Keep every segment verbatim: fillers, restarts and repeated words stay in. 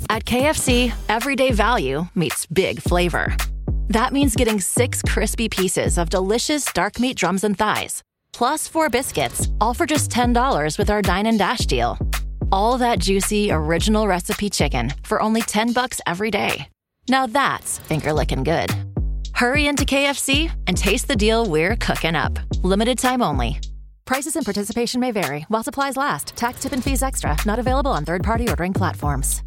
At K F C, everyday value meets big flavor. That means getting six crispy pieces of delicious dark meat drums and thighs, plus four biscuits, all for just ten dollars with our Dine and Dash deal. All that juicy, original recipe chicken for only ten bucks every day. Now that's finger-licking good. Hurry into K F C and taste the deal we're cooking up. Limited time only. Prices and participation may vary while supplies last. Tax, tip, and fees extra. Not available on third-party ordering platforms.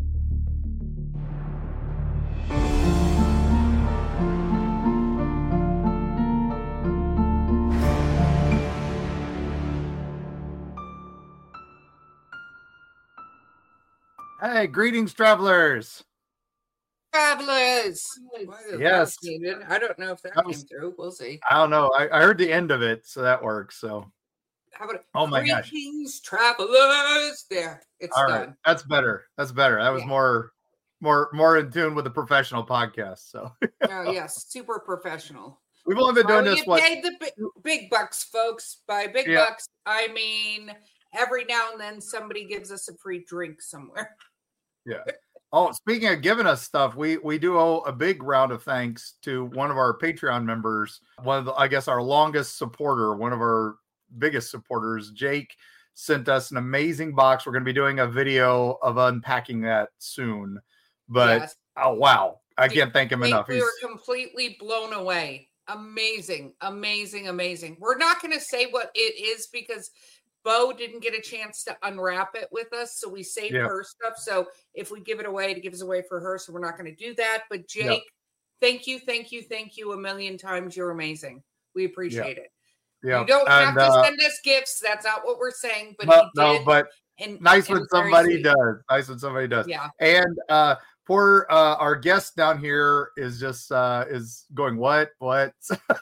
Hey, greetings, travelers. Travelers. Yes. I don't know if that, that was, came through. We'll see. I don't know. I, I heard the end of it, so that works. So, how about oh my gosh, greetings, travelers. There, it's all done. Right. That's better. That's better. That was yeah. more, more, more in tune with the professional podcast. So, oh yes, super professional. We've only been doing well, this. You what? paid the big, big bucks, folks. By big yeah. bucks, I mean every now and then somebody gives us a free drink somewhere. Yeah. Oh, speaking of giving us stuff, we we do owe a big round of thanks to one of our Patreon members, one of the, I guess, our longest supporter, one of our biggest supporters. Jake sent us an amazing box. We're going to be doing a video of unpacking that soon. But yes. oh wow, I can't thank him Jake, enough. We He's... were completely blown away. Amazing, amazing, amazing. We're not going to say what it is because Bo didn't get a chance to unwrap it with us, so we saved yep. her stuff. So if we give it away, it gives away for her, so we're not going to do that. But Jake, yep. thank you, thank you, thank you a million times. You're amazing. We appreciate yep. it. Yep. You don't and, have to uh, send us gifts. That's not what we're saying. But no, he did, no, but and, nice and when somebody does. Nice when somebody does. Yeah. And uh, poor uh, our guest down here is just uh, is going what what.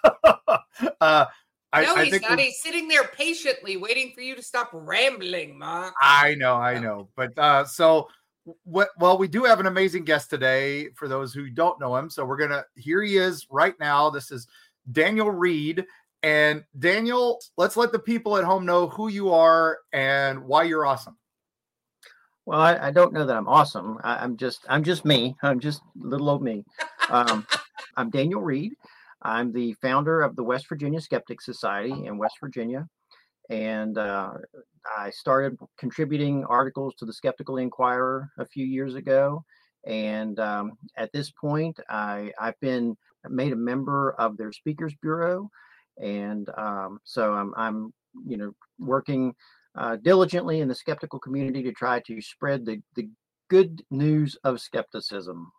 uh, I, no, I he's think not. He's sitting there patiently waiting for you to stop rambling, Mark. I know, I know. But uh, so, what? Well, we do have an amazing guest today for those who don't know him. So we're going to, here he is right now. This is Daniel Reed. And Daniel, let's let the people at home know who you are and why you're awesome. Well, I, I don't know that I'm awesome. I, I'm just, I'm just me. I'm just little old me. Um, I'm Daniel Reed. I'm the founder of the West Virginia Skeptic Society in West Virginia, and uh, I started contributing articles to the Skeptical Inquirer a few years ago. And um, at this point, I, I've been made a member of their Speakers Bureau, and um, so I'm, I'm, you know, working uh, diligently in the skeptical community to try to spread the the good news of skepticism.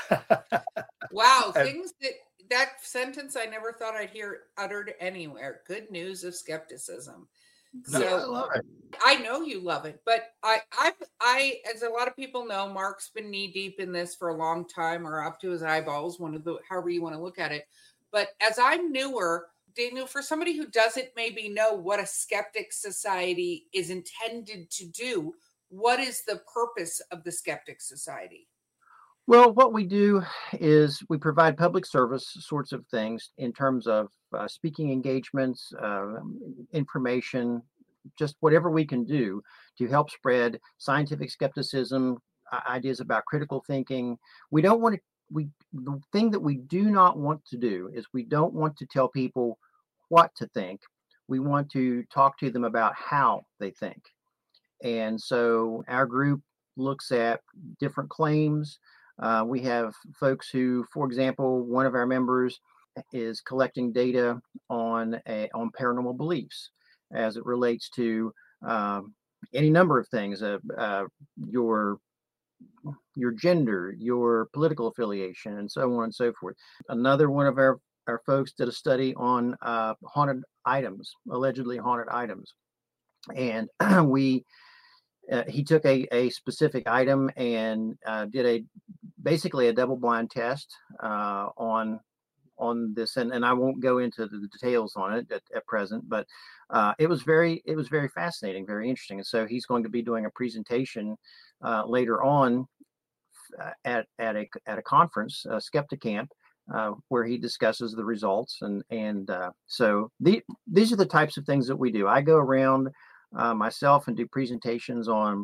Wow, things that. That sentence I never thought I'd hear uttered anywhere. Good news of skepticism. So no, I love it. I know you love it, but I, I, I, as a lot of people know, Mark's been knee deep in this for a long time, or up to his eyeballs, one of the, however you want to look at it. But as I'm newer, Daniel, for somebody who doesn't maybe know what a skeptic society is intended to do, what is the purpose of the Skeptic Society? Well, what we do is we provide public service sorts of things in terms of uh, speaking engagements, uh, information, just whatever we can do to help spread scientific skepticism, uh, ideas about critical thinking. We don't want to, we, the thing that we do not want to do is we don't want to tell people what to think. We want to talk to them about how they think. And so our group looks at different claims. Uh, we have folks who, for example, one of our members is collecting data on a, on paranormal beliefs as it relates to um, any number of things, uh, uh, your your gender, your political affiliation, and so on and so forth. Another one of our, our folks did a study on uh, haunted items, allegedly haunted items. And we Uh, he took a, a specific item and uh, did a basically a double blind test uh, on on this, and, and I won't go into the details on it at, at present, but uh, it was very it was very fascinating, very interesting. And so he's going to be doing a presentation uh, later on at at a at a conference, uh, Skepticamp, uh, where he discusses the results. And and uh, so the, these are the types of things that we do. I go around Uh, myself and do presentations on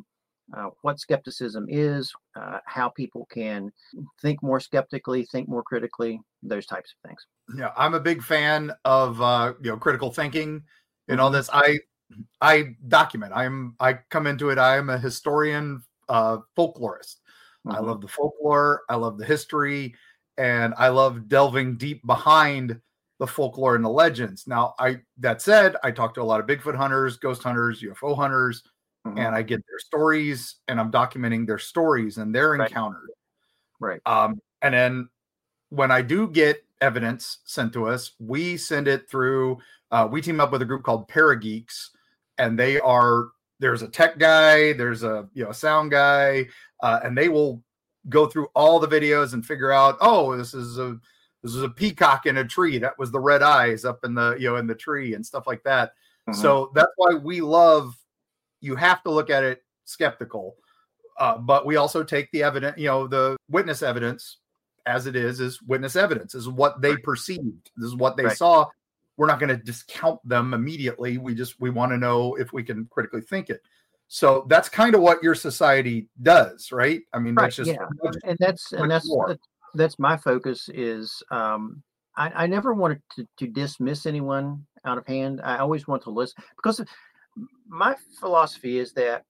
uh, what skepticism is, uh, how people can think more skeptically, think more critically, those types of things. Yeah, I'm a big fan of uh, you know critical thinking and Mhm. all this. I I document. I'm I come into it. I am a historian, uh, folklorist. I Mhm. love the folklore. I love the history, and I love delving deep behind the folklore and the legends. Now, I that said, I talk to a lot of Bigfoot hunters, ghost hunters, U F O hunters, Mhm. and I get their stories, and I'm documenting their stories and their Right. encounters. Right. Um, and then when I do get evidence sent to us, we send it through. Uh, we team up with a group called Parageeks, and they are there's a tech guy, there's a you know a sound guy, uh, and they will go through all the videos and figure out, oh, this is a this is a peacock in a tree. That was the red eyes up in the you know in the tree and stuff like that. Mhm. So that's why we love. You have to look at it skeptical, uh, but we also take the evidence, you know, the witness evidence as it is, is witness evidence, is what they perceived. This is what they Right. saw. We're not going to discount them immediately. We just, we want to know if we can critically think it. So that's kind of what your society does, right? I mean, Right. that's just, Yeah. And that's, and that's, more. that's, that's my focus is, um, I, I never wanted to, to dismiss anyone out of hand. I always want to listen, because my philosophy is that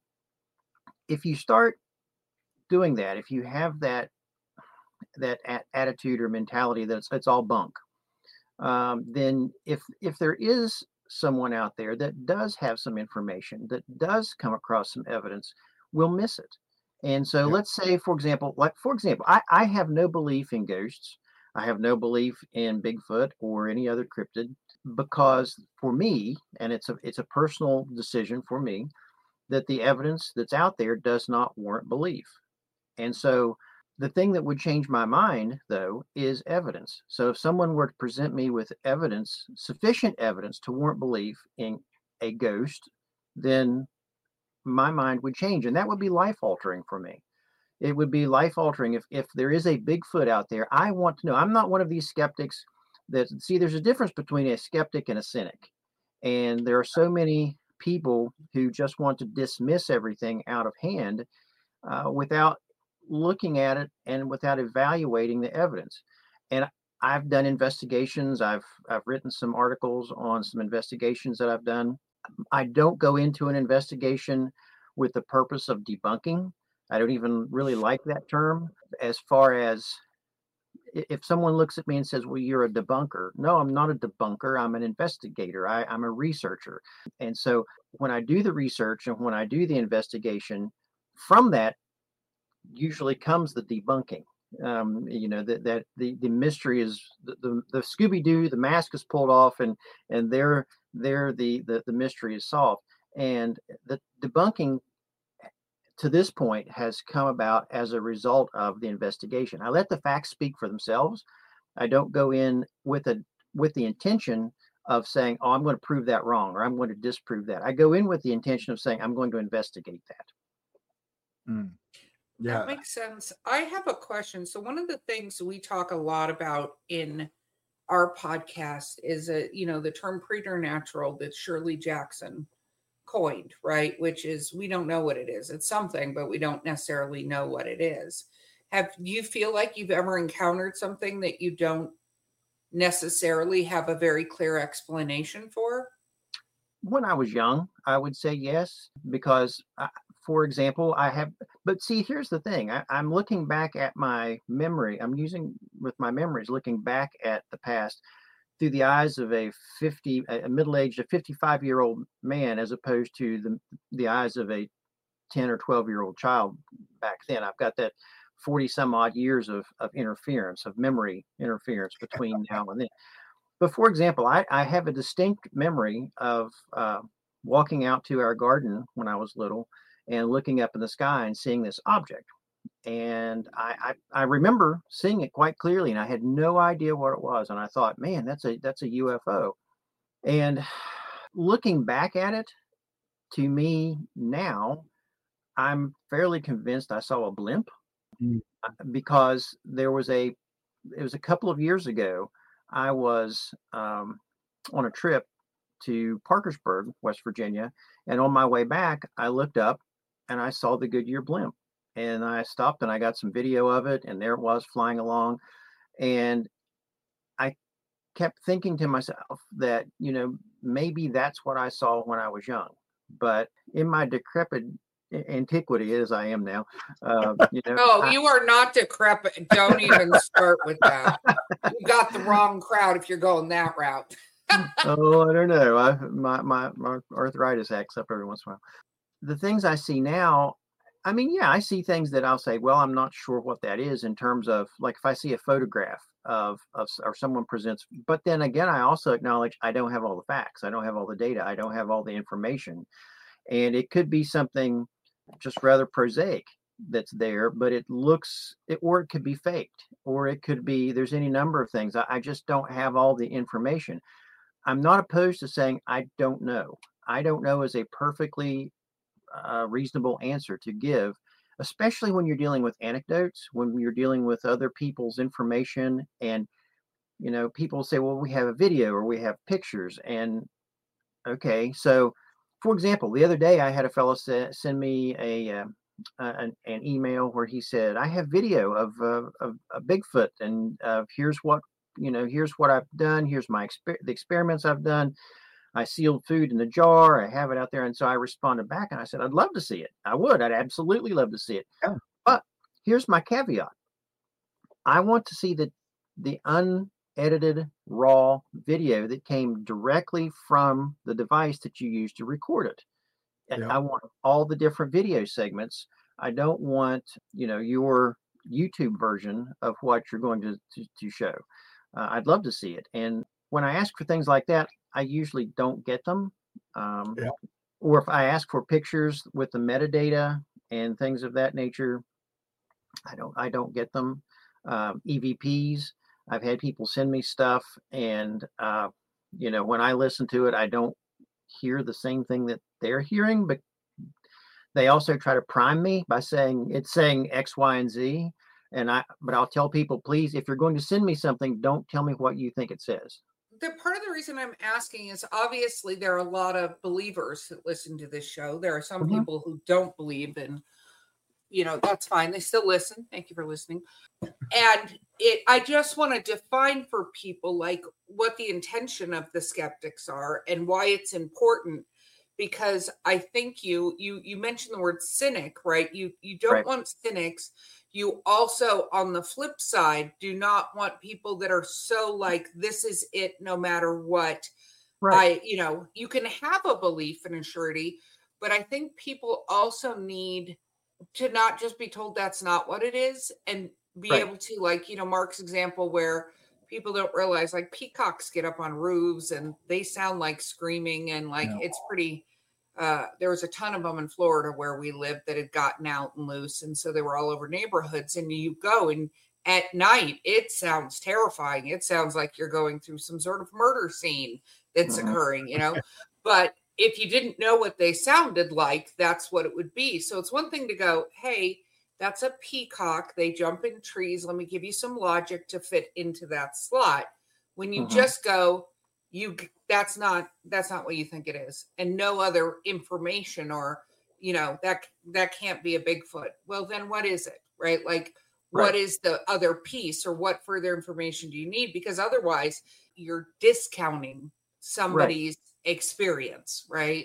if you start doing that, if you have that that a- attitude or mentality that it's, it's all bunk, um, then if if there is someone out there that does have some information, that does come across some evidence, we'll miss it. And so Yeah. let's say, for example, like for example, I, I have no belief in ghosts. I have no belief in Bigfoot or any other cryptid, because for me, and it's a it's a personal decision for me, that the evidence that's out there does not warrant belief. And so the thing that would change my mind, though, is evidence. So if someone were to present me with evidence, sufficient evidence to warrant belief in a ghost, then my mind would change. And that would be life altering for me. It would be life altering if, if there is a Bigfoot out there. I want to know. I'm not one of these skeptics that see, there's a difference between a skeptic and a cynic. And there are so many people who just want to dismiss everything out of hand uh, without looking at it and without evaluating the evidence. And I've done investigations. I've I've written some articles on some investigations that I've done. I don't go into an investigation with the purpose of debunking. I don't even really like that term. As far as if someone looks at me and says, well, you're a debunker. No, I'm not a debunker. I'm an investigator. I, I'm a researcher. And so when I do the research and when I do the investigation, from that usually comes the debunking. Um, you know, that that the the mystery is the the, the Scooby Doo, the mask is pulled off, and and there there the, the the mystery is solved. And the debunking to this point has come about as a result of the investigation. I let the facts speak for themselves. I don't go in with a with the intention of saying, oh, I'm going to prove that wrong, or I'm going to disprove that. I go in with the intention of saying, I'm going to investigate that. Mm. That Yeah. makes sense. I have a question. So one of the things we talk a lot about in our podcast is a, you know, the term preternatural that Shirley Jackson coined, right? Which is, we don't know what it is. It's something, but we don't necessarily know what it is. Have you feel like you've ever encountered something that you don't necessarily have a very clear explanation for? When I was young, I would say yes, because, I, for example, I have, but see, here's the thing. I, I'm looking back at my memory. I'm using with my memories, looking back at the past through the eyes of a fifty, a middle-aged, a fifty-five year old man, as opposed to the, the eyes of a ten or twelve year old child back then. I've got that forty some odd years of, of interference, of memory interference between now and then. But for example, I, I have a distinct memory of uh, walking out to our garden when I was little and looking up in the sky and seeing this object. And I, I, I remember seeing it quite clearly, and I had no idea what it was. And I thought, man, that's a that's a U F O. And looking back at it, to me now, I'm fairly convinced I saw a blimp, Mm. because there was a it was a couple of years ago. I was um, on a trip to Parkersburg, West Virginia, and on my way back, I looked up and I saw the Goodyear blimp, and I stopped and I got some video of it, and there it was flying along. And I kept thinking to myself that, you know, maybe that's what I saw when I was young. But in my decrepit antiquity, as I am now, uh, you know. Oh, I, you are not decrepit. Don't even start with that. You got the wrong crowd if you're going that route. oh, I don't know. I, my, my, my arthritis acts up every once in a while. The things I see now, I mean, yeah, I see things that I'll say, well, I'm not sure what that is in terms of, like, if I see a photograph of, of or someone presents, but then again, I also acknowledge I don't have all the facts. I don't have all the data. I don't have all the information. And it could be something just rather prosaic that's there, but it looks, it, or it could be faked, or it could be, there's any number of things. I, I just don't have all the information. I'm not opposed to saying I don't know. I don't know is a perfectly uh, reasonable answer to give, especially when you're dealing with anecdotes, when you're dealing with other people's information. And, you know, people say, well, we have a video or we have pictures. And okay, so for example, the other day I had a fellow say, send me a, uh, an, an email where he said, I have video of, uh, of a Bigfoot, and uh, here's what, you know, here's what I've done. Here's my exper- the experiments I've done. I sealed food in a jar. I have it out there. And so I responded back and I said, I'd love to see it. I would. I'd absolutely love to see it. Yeah. But here's my caveat. I want to see the, the unedited raw video that came directly from the device that you used to record it. And yeah. I want all the different video segments. I don't want, you know, your YouTube version of what you're going to, to, to show. Uh, I'd love to see it. And when I ask for things like that, I usually don't get them. Um, yeah. Or if I ask for pictures with the metadata and things of that nature, I don't I don't get them. Um, E V Ps, I've had people send me stuff, and uh, you know, when I listen to it, I don't hear the same thing that they're hearing, but they also try to prime me by saying it's saying X, Y, and Z. And I, but I'll tell people, please, if you're going to send me something, don't tell me what you think it says. The part of the reason I'm asking is obviously there are a lot of believers that listen to this show. There are some mm-hmm. people who don't believe, and you know, that's fine. They still listen. Thank you for listening. And it, I just want to define for people like what the intention of the skeptics are and why it's important. Because I think you, you, you mentioned the word cynic, right? You, you don't right. want cynics. You also, on the flip side, do not want people that are so like, this is it, no matter what. Right. I, you know, you can have a belief in a surety, but I think people also need to not just be told that's not what it is, and be right. able to, like, you know, Mark's example where people don't realize, like, peacocks get up on roofs and they sound like screaming, and like, no. it's pretty, uh, there was a ton of them in Florida where we lived that had gotten out and loose. And so they were all over neighborhoods, and you go and at night, it sounds terrifying. It sounds like you're going through some sort of murder scene that's mm-hmm. occurring, you know, but if you didn't know what they sounded like, that's what it would be. So it's one thing to go, hey, that's a peacock. They jump in trees. Let me give you some logic to fit into that slot. When you mm-hmm. just go, you that's not that's not what you think it is, and no other information, or you know, that that can't be a Bigfoot. Well, then what is it, right? Like, right. what is the other piece, or what further information do you need? Because otherwise, you're discounting somebody's right. experience, right?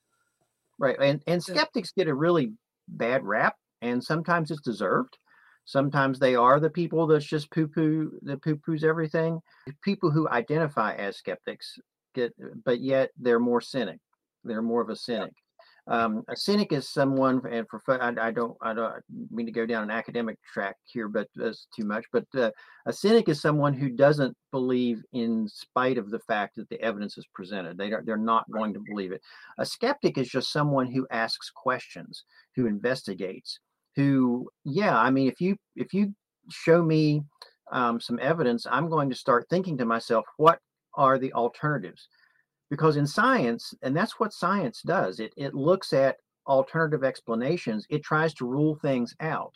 Right, and and skeptics get a really bad rap, and sometimes it's deserved. Sometimes they are the people that's just poo-poo, that poo-poos everything. People who identify as skeptics get, but yet they're more cynic. They're more of a cynic. Yeah. Um, a cynic is someone, and for I, I don't, I don't mean to go down an academic track here, but that's too much. But uh, a cynic is someone who doesn't believe in spite of the fact that the evidence is presented. They don't, they're not going to believe it. A skeptic is just someone who asks questions, who investigates. Who, yeah, I mean, if you if you show me um, some evidence, I'm going to start thinking to myself, what are the alternatives? Because in science, and that's what science does, it it looks at alternative explanations. It tries to rule things out.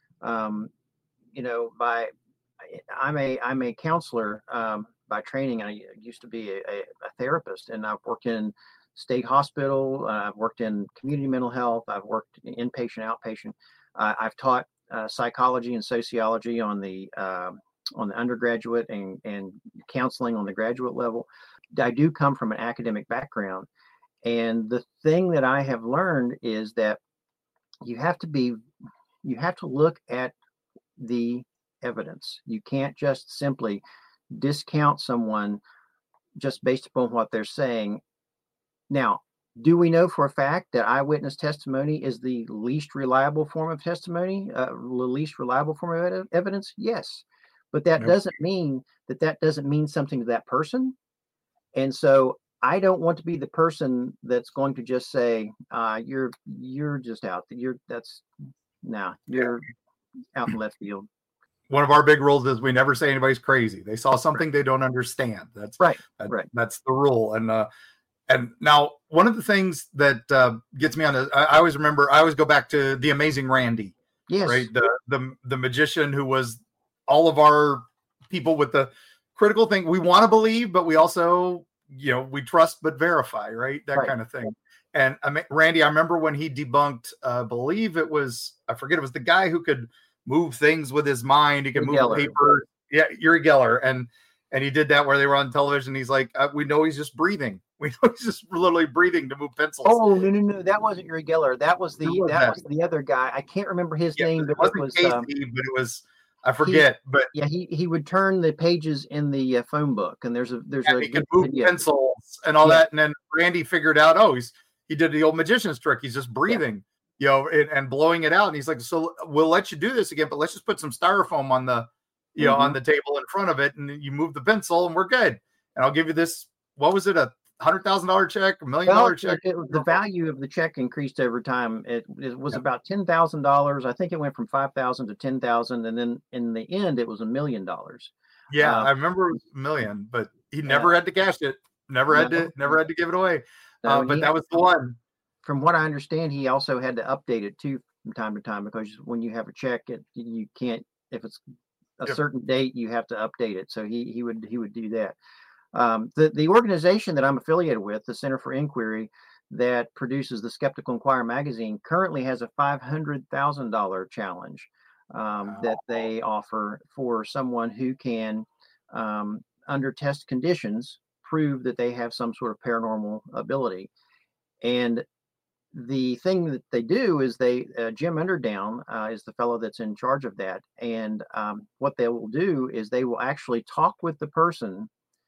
Um, you know, by I'm a I'm a counselor um, by training. I used to be a, a, a therapist, and I've worked in state hospital. Uh, I've worked in community mental health. I've worked in inpatient, outpatient. Uh, I've taught uh, psychology and sociology on the uh, on the undergraduate and, and counseling on the graduate level. I do come from an academic background. And the thing that I have learned is that you have to be, you have to look at the evidence. You can't just simply discount someone just based upon what they're saying. Now, do we know for a fact that eyewitness testimony is the least reliable form of testimony, uh, the least reliable form of evidence? Yes, but that yep. doesn't mean that that doesn't mean something to that person. And so I don't want to be the person that's going to just say, uh, you're, you're just out. You're that's nah, you're out in left field. One of our big rules is we never say anybody's crazy. They saw something right. they don't understand. That's right. That, right. That's the rule. And, uh, and now one of the things that uh, gets me on the, I, I always remember, I always go back to the Amazing Randi. Yes. Right. The, the, the magician who was all of our people with the critical thing. We want to believe, but we also, you know, we trust but verify, right? That right. kind of thing. And I mean, Randi, I remember when he debunked, uh, I believe it was, I forget, it was the guy who could move things with his mind. He could Uri move Geller. paper. Yeah, Uri Geller. And and he did that where they were on television. He's like, uh, we know he's just breathing. We know he's just literally breathing to move pencils. Oh, no, no, no. That wasn't Uri Geller. That was the was that, that was the other guy. I can't remember his yeah, name, but it, wasn't it was Casey, um, but it was I forget. He, but yeah, he he would turn the pages in the uh, phone book, and there's a there's yeah, a he could move video. pencils and all yeah. that. And then Randi figured out, oh, he's he did the old magician's trick. He's just breathing, yeah. you know, and, and blowing it out. And he's like, so we'll let you do this again, but let's just put some styrofoam on the, you know, mm-hmm. on the table in front of it, and you move the pencil, and we're good. And I'll give you this. What was it? A hundred thousand dollar check, a million well, dollar check. It, it, the value of the check increased over time. It, it was yeah. about ten thousand dollars. I think it went from five thousand to ten thousand, and then in the end, it was a million dollars. Yeah, uh, I remember it was a million, but he never uh, had to cash it. Never no, had to. Never had to give it away. No, uh, but that was the one. From what I understand, he also had to update it too from time to time, because when you have a check, it you can't, if it's a yep. certain date, you have to update it. So he he would he would do that. Um, the, the organization that I'm affiliated with, the Center for Inquiry, that produces the Skeptical Inquirer magazine, currently has a five hundred thousand dollars challenge um, wow. that they offer for someone who can, um, under test conditions, prove that they have some sort of paranormal ability. And the thing that they do is they, uh, Jim Underdown uh, is the fellow that's in charge of that. And um, what they will do is they will actually talk with the person,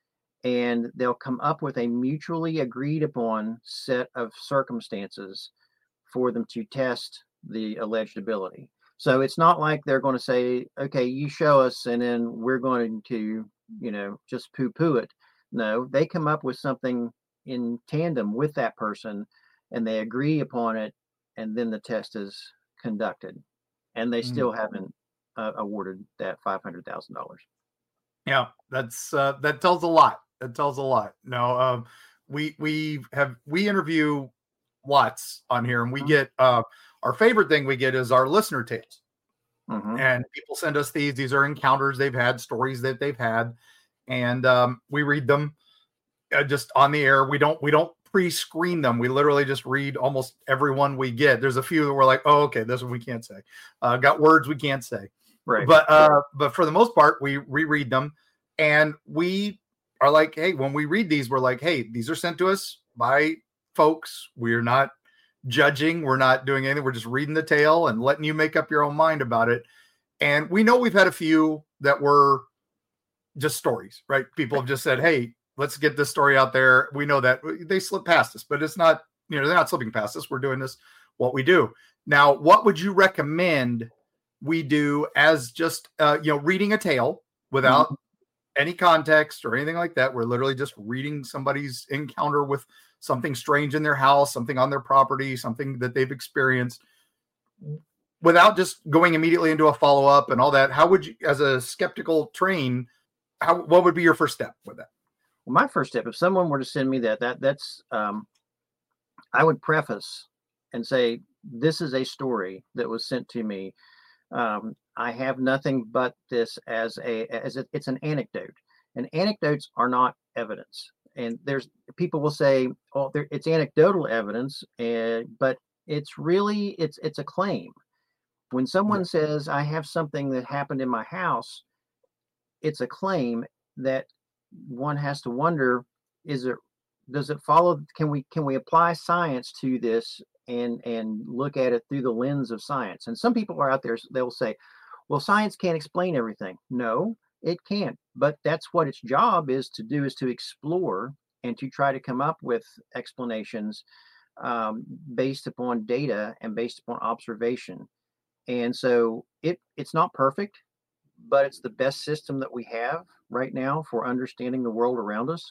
and they'll come up with a mutually agreed upon set of circumstances for them to test the alleged ability. So it's not like they're going to say, okay, you show us, and then we're going to, you know, just poo-poo it. No, they come up with something in tandem with that person, and they agree upon it, and then the test is conducted. And they still mm-hmm. haven't uh, awarded that five hundred thousand dollars. Yeah, that's uh, that tells a lot. That tells a lot. No, um, we we have we interview lots on here, and we mm-hmm. get uh, our favorite thing we get is our listener tales. Mm-hmm. And people send us these. These are encounters they've had, stories that they've had, and um, we read them uh, just on the air. We don't we don't pre-screen them. We literally just read almost every one we get. There's a few that we're like, oh, okay, this one we can't say. Uh, got words we can't say. Right. But uh, but for the most part, we reread them, and we are like, hey, when we read these, we're like, hey, these are sent to us by folks. We're not judging. We're not doing anything. We're just reading the tale and letting you make up your own mind about it. And we know we've had a few that were just stories, right? People have just said, hey, let's get this story out there. We know that they slip past us, but it's not, you know, they're not slipping past us. We're doing this, what we do. Now, what would you recommend we do as just, uh, you know, reading a tale without mm-hmm. any context or anything like that? We're literally just reading somebody's encounter with something strange in their house, something on their property, something that they've experienced, without just going immediately into a follow-up and all that. How would you, as a skeptical train, how, what would be your first step with that? Well, my first step, if someone were to send me that, that that's, um, I would preface and say, this is a story that was sent to me. Um, I have nothing but this as a, as a, it's an anecdote, and anecdotes are not evidence. and there's people will say, oh, there, it's anecdotal evidence, and but it's really it's it's a claim. When someone yeah. says, I have something that happened in my house, it's a claim that one has to wonder, is it, does it follow, can we can we apply science to this and and look at it through the lens of science? And some people are out there, they'll say, well, science can't explain everything. No, it can't. But that's what its job is to do, is to explore and to try to come up with explanations um, based upon data and based upon observation. And so it it's not perfect, but it's the best system that we have right now for understanding the world around us.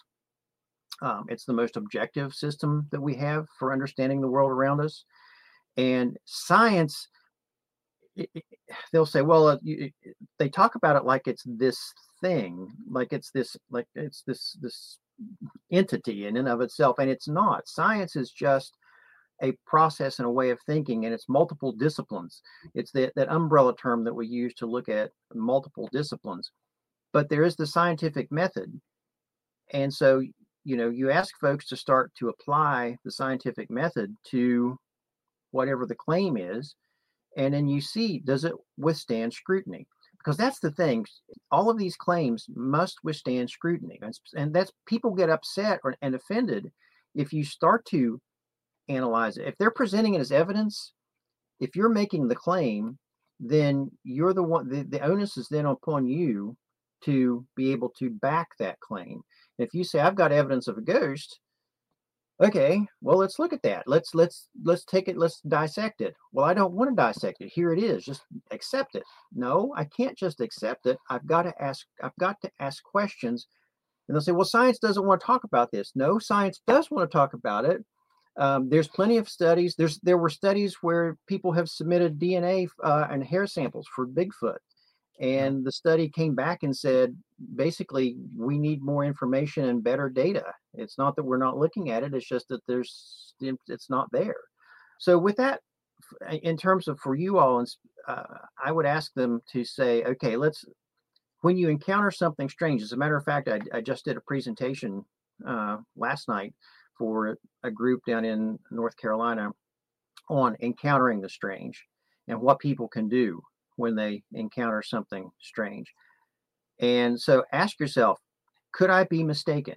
Um, it's the most objective system that we have for understanding the world around us. And science, it, it, they'll say, well, uh, you, it, they talk about it like it's this thing, like it's this, like it's this this entity in and of itself, and it's not. Science is just a process and a way of thinking, and it's multiple disciplines. It's that that umbrella term that we use to look at multiple disciplines. But there is the scientific method, and so you know you ask folks to start to apply the scientific method to whatever the claim is, and then you see, does it withstand scrutiny? Because that's the thing. All of these claims must withstand scrutiny, and, and that's, people get upset or, and offended if you start to analyze it. If they're presenting it as evidence, if you're making the claim, then you're the one, the, the onus is then upon you to be able to back that claim. If you say, I've got evidence of a ghost, okay, well, let's look at that. Let's let's let's take it, let's dissect it. Well, I don't want to dissect it. Here it is. Just accept it. No, I can't just accept it. I've got to ask, I've got to ask questions. And they'll say, well, science doesn't want to talk about this. No, science does want to talk about it. Um, there's plenty of studies. There's there were studies where people have submitted D N A uh, and hair samples for Bigfoot, and the study came back and said, basically, we need more information and better data. It's not that we're not looking at it; it's just that there's it's not there. So with that, in terms of for you all, uh, I would ask them to say, okay, let's. When you encounter something strange, as a matter of fact, I, I just did a presentation uh, last night for a group down in North Carolina on encountering the strange and what people can do when they encounter something strange. And so ask yourself, could I be mistaken?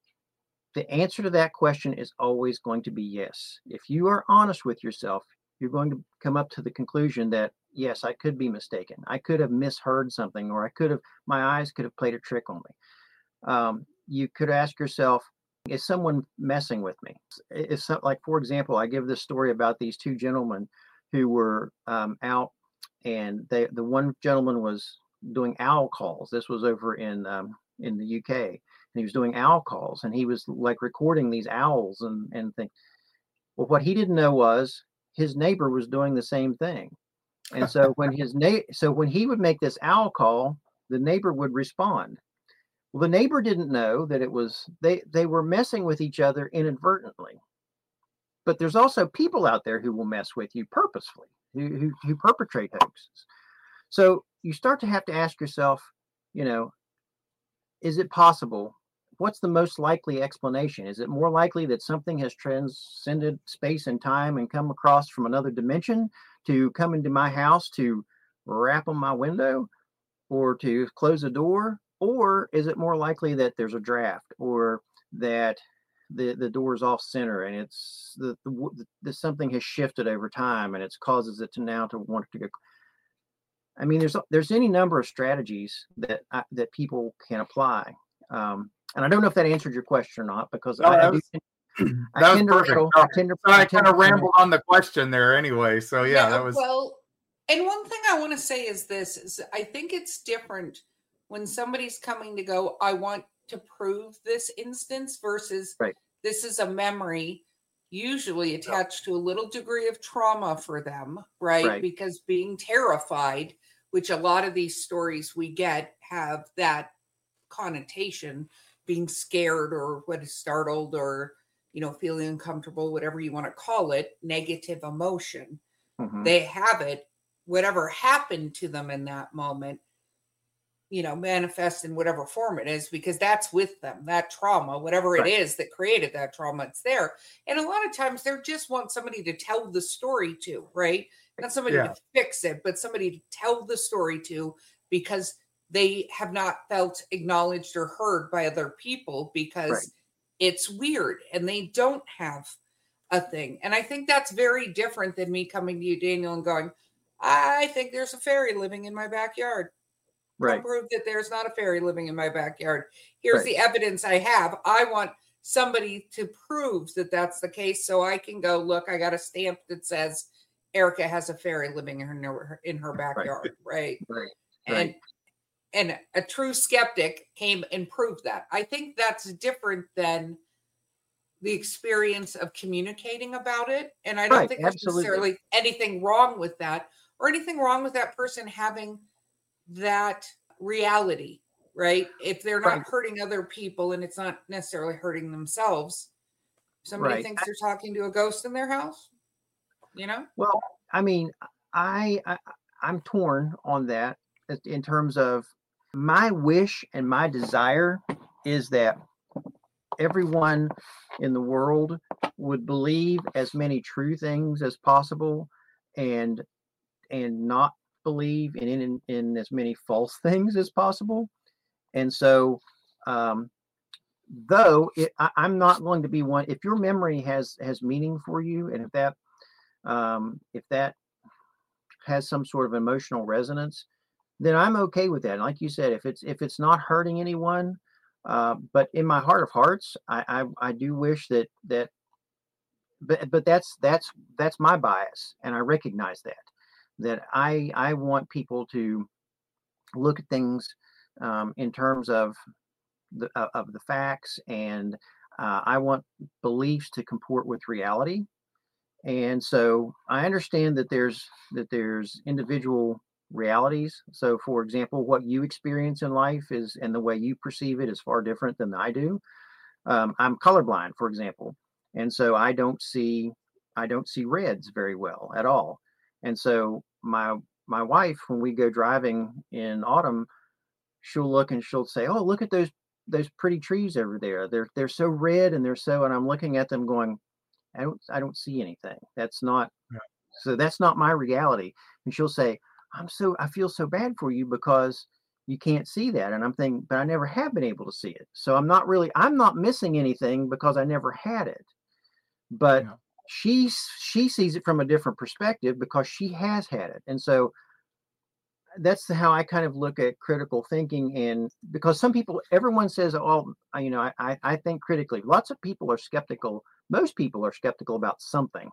The answer to that question is always going to be yes. If you are honest with yourself, you're going to come up to the conclusion that, yes, I could be mistaken. I could have misheard something, or I could have, my eyes could have played a trick on me. Um, you could ask yourself, is someone messing with me? It's not, like, for example, I give this story about these two gentlemen who were um, out, and they, the one gentleman was doing owl calls. This was over in um, in the U K, and he was doing owl calls, and he was like recording these owls and and things. Well, what he didn't know was his neighbor was doing the same thing, and so when his na- so when he would make this owl call, the neighbor would respond. Well, the neighbor didn't know that it was, they, they were messing with each other inadvertently. But there's also people out there who will mess with you purposefully, who, who, who perpetrate hoaxes. So you start to have to ask yourself, you know, is it possible? What's the most likely explanation? Is it more likely that something has transcended space and time and come across from another dimension to come into my house to rap on my window or to close a door? Or is it more likely that there's a draft, or that the, the door is off center and it's the, the, the something has shifted over time and it causes it to now to want to go? I mean, there's there's any number of strategies that I, that people can apply. Um, and I don't know if that answered your question or not, because no, I, I, was, do, I that was tend perfect. to rattle, No, I tend to, so I, I kind of rambled on the question there anyway. So yeah, yeah, that was well. And one thing I want to say is this: is I think it's different when somebody's coming to go, I want to prove this instance, versus right. This is a memory usually attached to a little degree of trauma for them, right? Right. Because being terrified, which a lot of these stories we get have that connotation, being scared or what is startled or, you know, feeling uncomfortable, whatever you want to call it, negative emotion. Mm-hmm. They have it, whatever happened to them in that moment, you know, manifest in whatever form it is, because that's with them, that trauma, whatever it Right. is that created that trauma, it's there. And a lot of times they just want somebody to tell the story to, right? Not somebody Yeah. to fix it, but somebody to tell the story to, because they have not felt acknowledged or heard by other people, because Right. it's weird and they don't have a thing. And I think that's very different than me coming to you, Daniel, and going, I think there's a fairy living in my backyard. Come Right. prove that there's not a fairy living in my backyard. Here's Right. the evidence I have. I want somebody to prove that that's the case, so I can go, look, I got a stamp that says Erica has a fairy living in her in her backyard, right? Right. And Right. and a true skeptic came and proved that. I think that's different than the experience of communicating about it. And I don't Right, think there's absolutely. necessarily anything wrong with that, or anything wrong with that person having that reality, right? If they're not Right. hurting other people and it's not necessarily hurting themselves. Somebody Right. thinks they're talking to a ghost in their house, you know? Well, I mean, I, I I'm torn on that as- in terms of my wish and my desire is that everyone in the world would believe as many true things as possible, and and not believe in in, in as many false things as possible. And so, um, though it, I, I'm not going to be one. If your memory has has meaning for you, and if that um, if that has some sort of emotional resonance, then I'm okay with that. And like you said, if it's if it's not hurting anyone, uh, but in my heart of hearts, I, I I do wish that that. But but that's that's that's my bias, and I recognize that that I I want people to look at things um, in terms of the uh, of the facts, and uh, I want beliefs to comport with reality. And so I understand that there's that there's individual realities. So, for example, what you experience in life is, and the way you perceive it is far different than I do. Um, I'm colorblind, for example, and so I don't see I don't see reds very well at all. And so my my wife, when we go driving in autumn, she'll look and she'll say, "Oh, look at those those pretty trees over there. They're they're so red and they're so." And I'm looking at them going, I don't I don't see anything. That's not Yeah. so that's not my reality. And she'll say, I'm so I feel so bad for you because you can't see that. And I'm thinking, but I never have been able to see it. So I'm not really I'm not missing anything because I never had it. But Yeah. she she sees it from a different perspective because she has had it. And so that's how I kind of look at critical thinking. And because some people, everyone says, oh, I- you know, I, I I think critically. Lots of people are skeptical. Most people are skeptical about something.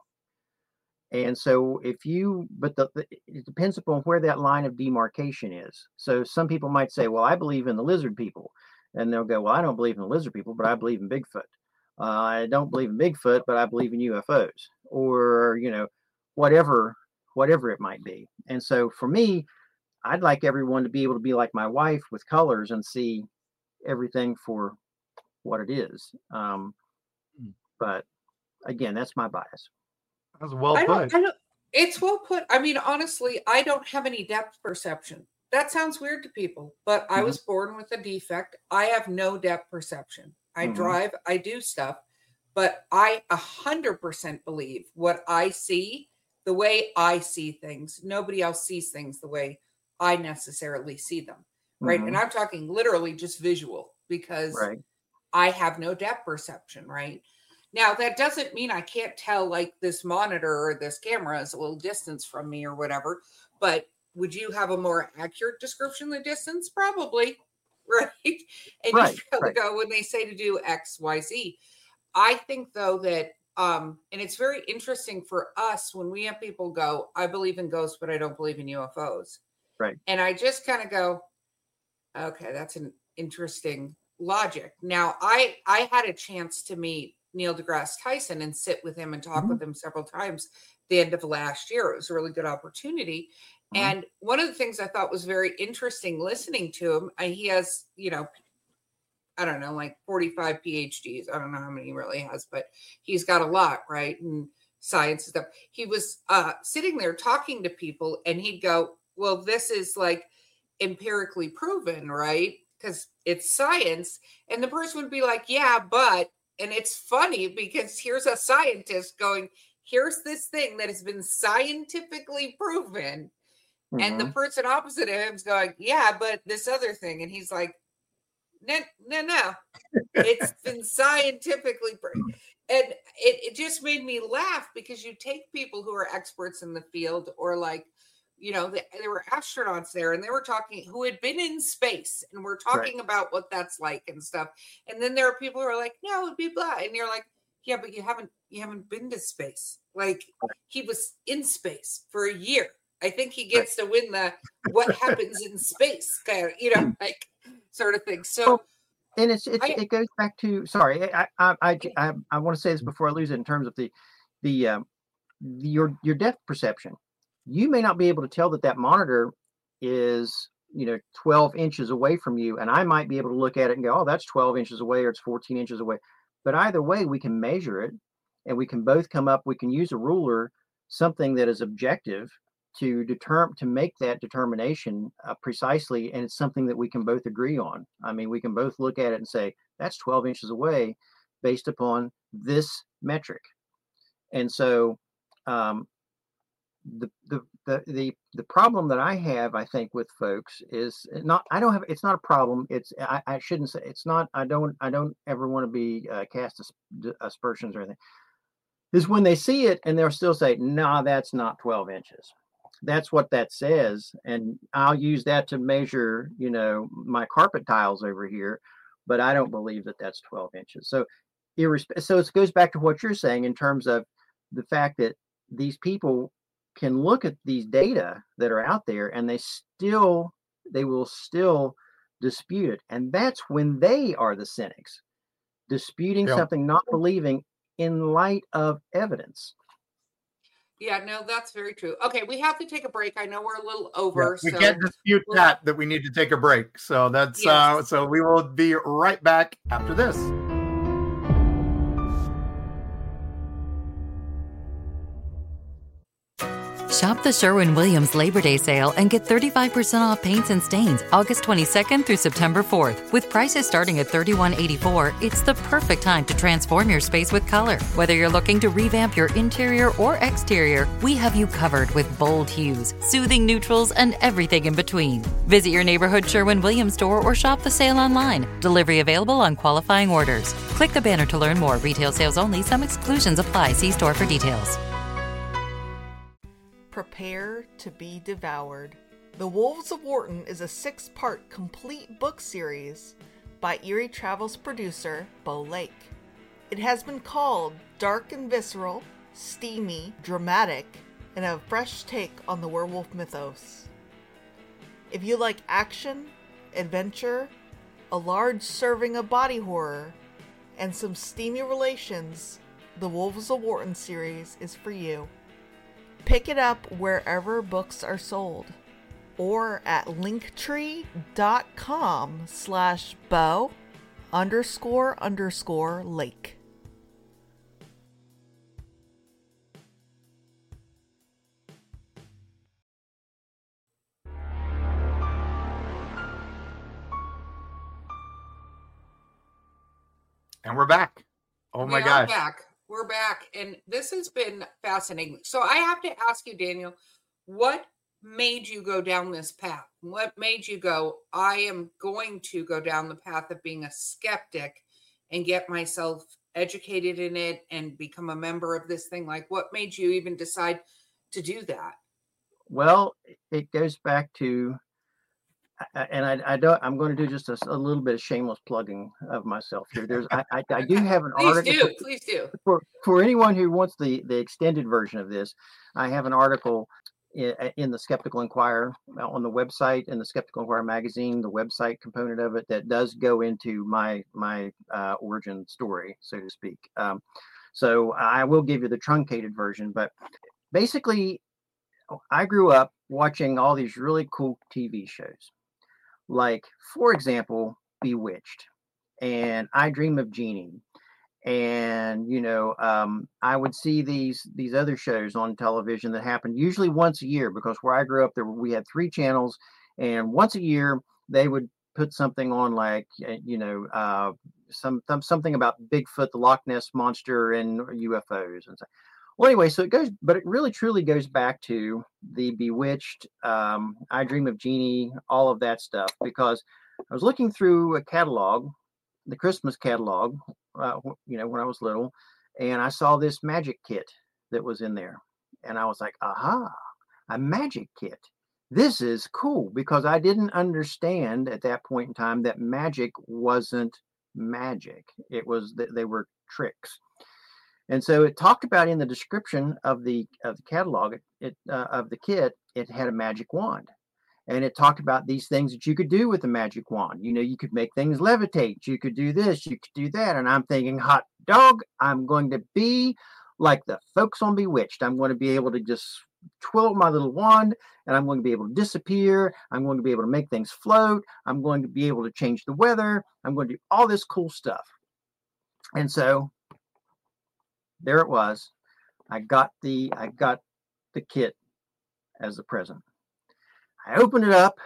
And so if you, but the, the, it depends upon where that line of demarcation is. So some people might say, well, I believe in the lizard people. And they'll go, well, I don't believe in the lizard people, but I believe in Bigfoot. Uh, I don't believe in Bigfoot, but I believe in U F Os, or, you know, whatever, whatever it might be. And so for me, I'd like everyone to be able to be like my wife with colors and see everything for what it is. Um, Mm. but again, that's my bias. That was well I don't, put. I don't, it's well put. I mean, honestly, I don't have any depth perception. That sounds weird to people, but I Mhm. was born with a defect. I have no depth perception. I Mhm. drive, I do stuff, but I a hundred percent believe what I see, the way I see things. Nobody else sees things the way I necessarily see them. Right. And Mhm. I'm talking literally just visual, because Right. I have no depth perception, right? Now, that doesn't mean I can't tell, like, this monitor or this camera is a little distance from me or whatever, but would you have a more accurate description of the distance? Probably, right? And Right, you probably right. go when they say to do X, Y, Z. I think, though, that, um, and it's very interesting for us when we have people go, I believe in ghosts, but I don't believe in U F Os. Right. And I just kind of go, okay, that's an interesting logic. Now, I I had a chance to meet Neil deGrasse Tyson and sit with him and talk Mhm. with him several times at the end of last year. It was a really good opportunity. Mhm. And one of the things I thought was very interesting listening to him, and he has, you know, I don't know, like forty-five PhDs. I don't know how many he really has, but he's got a lot, right? And science and stuff. He was uh, sitting there talking to people, and he'd go, well, this is like, empirically proven, right? Because it's science. And the person would be like, yeah, but, and it's funny because here's a scientist going, here's this thing that has been scientifically proven. Mm-hmm. And the person opposite of him is going, yeah, but this other thing. And he's like, no, no, no. It's been scientifically proven. And it, it just made me laugh because you take people who are experts in the field, or like, you know, the, there were astronauts there and they were talking who had been in space, and we're talking right. about what that's like and stuff. And then there are people who are like, no, it'd be blah. And you're like, yeah, but you haven't, you haven't been to space. Like, he was in space for a year. I think he gets right. to win the what happens in space kind of, you know, like sort of thing. So, well, and it's, it's I, it goes back to, sorry, I, I, I, I, I want to say this before I lose it in terms of the, the, um, the, your, your depth perception. You may not be able to tell that that monitor is, you know, twelve inches away from you. And I might be able to look at it and go, oh, that's twelve inches away, or it's fourteen inches away. But either way, we can measure it, and we can both come up, we can use a ruler, something that is objective to determine, to make that determination uh, precisely. And it's something that we can both agree on. I mean, we can both look at it and say, that's twelve inches away based upon this metric. And so, um, The, the the the the problem that I have, I think, with folks is not, I don't have, it's not a problem. It's, I, I shouldn't say, it's not, I don't, I don't ever want to be uh, cast as aspersions or anything. Is when they see it and they'll still say, no, nah, that's not twelve inches. That's what that says. And I'll use that to measure, you know, my carpet tiles over here, but I don't believe that that's twelve inches. So, irresp- so it goes back to what you're saying in terms of the fact that these people can look at these data that are out there, and they still, they will still dispute it. And that's when they are the cynics, disputing yeah. something, not believing in light of evidence. Yeah, no, that's very true. Okay, we have to take a break. I know we're a little over. Yeah, we so can't dispute we'll... that, that we need to take a break. So that's, yes. uh, so we will be right back after this. Shop the Sherwin-Williams Labor Day sale and get thirty-five percent off paints and stains August twenty-second through September fourth. With prices starting at thirty-one eighty-four, it's the perfect time to transform your space with color. Whether you're looking to revamp your interior or exterior, we have you covered with bold hues, soothing neutrals, and everything in between. Visit your neighborhood Sherwin-Williams store or shop the sale online. Delivery available on qualifying orders. Click the banner to learn more. Retail sales only. Some exclusions apply. See store for details. Prepare to be devoured. The Wolves of Wharton is a six-part complete book series by Eerie Travels producer Bo Lake. It has been called dark and visceral, steamy, dramatic, and a fresh take on the werewolf mythos. If you like action, adventure, a large serving of body horror, and some steamy relations, the Wolves of Wharton series is for you. Pick it up wherever books are sold, or at linktree.com slash bow underscore underscore lake. And we're back. Oh my we gosh. Are back. We're back, and this has been fascinating. So I have to ask you, Daniel, what made you go down this path? What made you go, I am going to go down the path of being a skeptic and get myself educated in it and become a member of this thing? Like, what made you even decide to do that? Well, it goes back to, and I, I don't, I'm going to do just a, a little bit of shameless plugging of myself here. There's, I, I, I do have an please article. Do, please do. For, for anyone who wants the, the extended version of this, I have an article in, in the Skeptical Inquirer on the website, in the Skeptical Inquirer magazine, the website component of it, that does go into my, my uh, origin story, so to speak. Um, so I will give you the truncated version, but basically I grew up watching all these really cool T V shows. Like, for example, Bewitched and I Dream of Jeannie. And, you know, um, I would see these these other shows on television that happened usually once a year, because where I grew up, there we had three channels, And once a year, they would put something on like, you know, uh, some, some something about Bigfoot, the Loch Ness Monster, and U F Os. And so, well, anyway, so it goes, but it really truly goes back to the Bewitched, um, I Dream of Jeannie, all of that stuff, because I was looking through a catalog, the Christmas catalog, uh, you know, when I was little, and I saw this magic kit that was in there. And I was like, aha, a magic kit. This is cool, because I didn't understand at that point in time that magic wasn't magic. It was that they were tricks. And so it talked about in the description of the of the catalog it, uh, of the kit, it had a magic wand. And it talked about these things that you could do with the magic wand. You know, you could make things levitate. You could do this. You could do that. And I'm thinking, hot dog, I'm going to be like the folks on Bewitched. I'm going to be able to just twirl my little wand, and I'm going to be able to disappear. I'm going to be able to make things float. I'm going to be able to change the weather. I'm going to do all this cool stuff. And so there it was. I got the I got the kit as a present. I opened it up,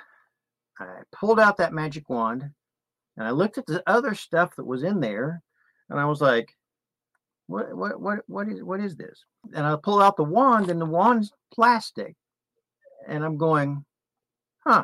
I pulled out that magic wand, and I looked at the other stuff that was in there, and I was like, what what what what is what is this? And I pulled out the wand, and the wand's plastic. And I'm going, huh.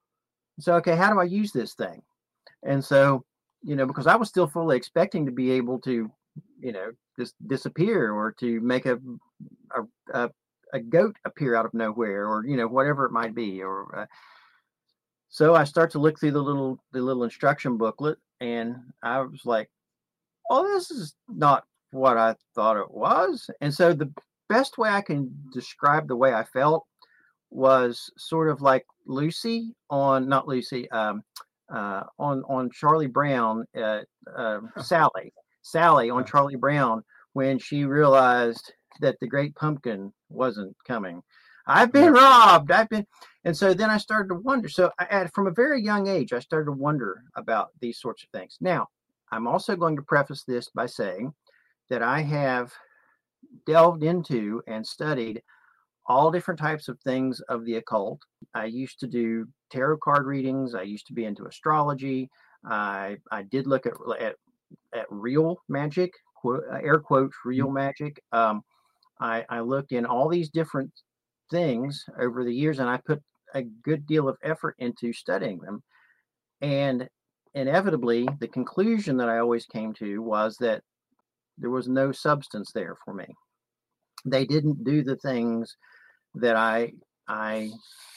So okay, how do I use this thing? And so, you know, because I was still fully expecting to be able to, you know, just disappear, or to make a a, a a goat appear out of nowhere, or, you know, whatever it might be. Or uh, so I start to look through the little the little instruction booklet, and I was like, oh, this is not what I thought it was. And so the best way I can describe the way I felt was sort of like Lucy on not Lucy um uh on on Charlie Brown, uh, uh Sally Sally on Charlie Brown, when she realized that the great pumpkin wasn't coming. I've been robbed. I've been, and so then I started to wonder. So I, from a very young age, I started to wonder about these sorts of things. Now, I'm also going to preface this by saying that I have delved into and studied all different types of things of the occult. I used to do tarot card readings. I used to be into astrology. I I did look at at, at real magic, quote, air quotes, real magic. Um, I, I looked in all these different things over the years, and I put a good deal of effort into studying them. And inevitably, the conclusion that I always came to was that there was no substance there for me. They didn't do the things that I I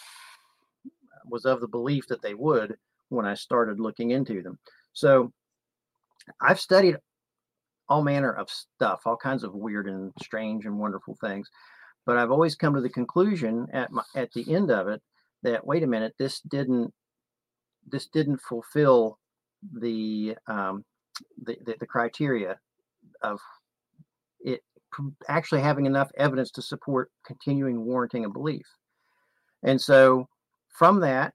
was of the belief that they would when I started looking into them. So I've studied all manner of stuff, all kinds of weird and strange and wonderful things. But I've always come to the conclusion at my, at the end of it that, wait a minute, this didn't this didn't fulfill the um, the, the the criteria of it actually having enough evidence to support continuing warranting a belief. And so from that,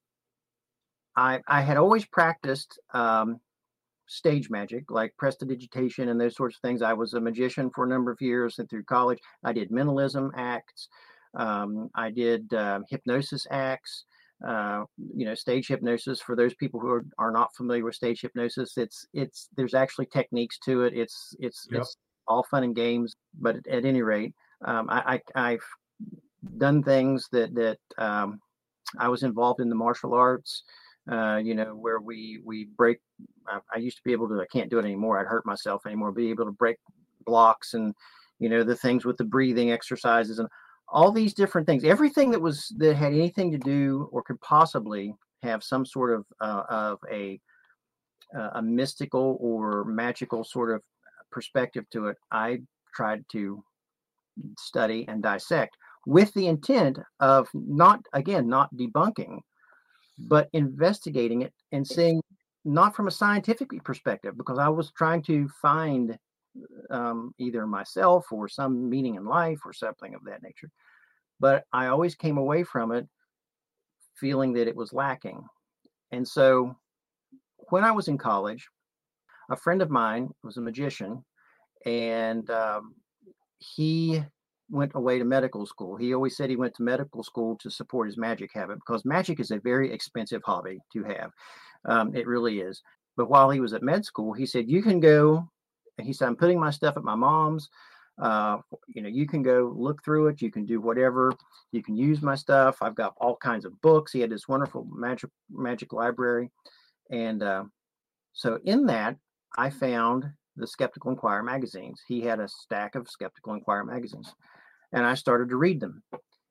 I I had always practiced um, stage magic, like prestidigitation and those sorts of things. I was a magician for a number of years, and through college, I did mentalism acts. Um, I did um, hypnosis acts. Uh, you know, stage hypnosis. For those people who are, are not familiar with stage hypnosis, it's it's there's actually techniques to it. It's it's yep. It's all fun and games. But at, at any rate, um, I, I I've done things that that um, I was involved in the martial arts. Uh, you know, where we we break. I, I used to be able to. I can't do it anymore. I'd hurt myself anymore. Be able to break blocks, and you know, the things with the breathing exercises and all these different things. Everything that was that had anything to do or could possibly have some sort of uh, of a uh, a mystical or magical sort of perspective to it, I tried to study and dissect with the intent of not, again, not debunking, but investigating it and seeing not from a scientific perspective, because I was trying to find um, either myself or some meaning in life or something of that nature. But I always came away from it feeling that it was lacking. And so when I was in college, a friend of mine was a magician, and um, he went away to medical school. He always said he went to medical school to support his magic habit, because magic is a very expensive hobby to have. Um, it really is. But while he was at med school, he said, you can go, he said, I'm putting my stuff at my mom's. Uh, you know, you can go look through it. You can do whatever. You can use my stuff. I've got all kinds of books. He had this wonderful magic, magic library. And uh, so in that, I found the Skeptical Inquirer magazines. He had a stack of Skeptical Inquirer magazines, and I started to read them.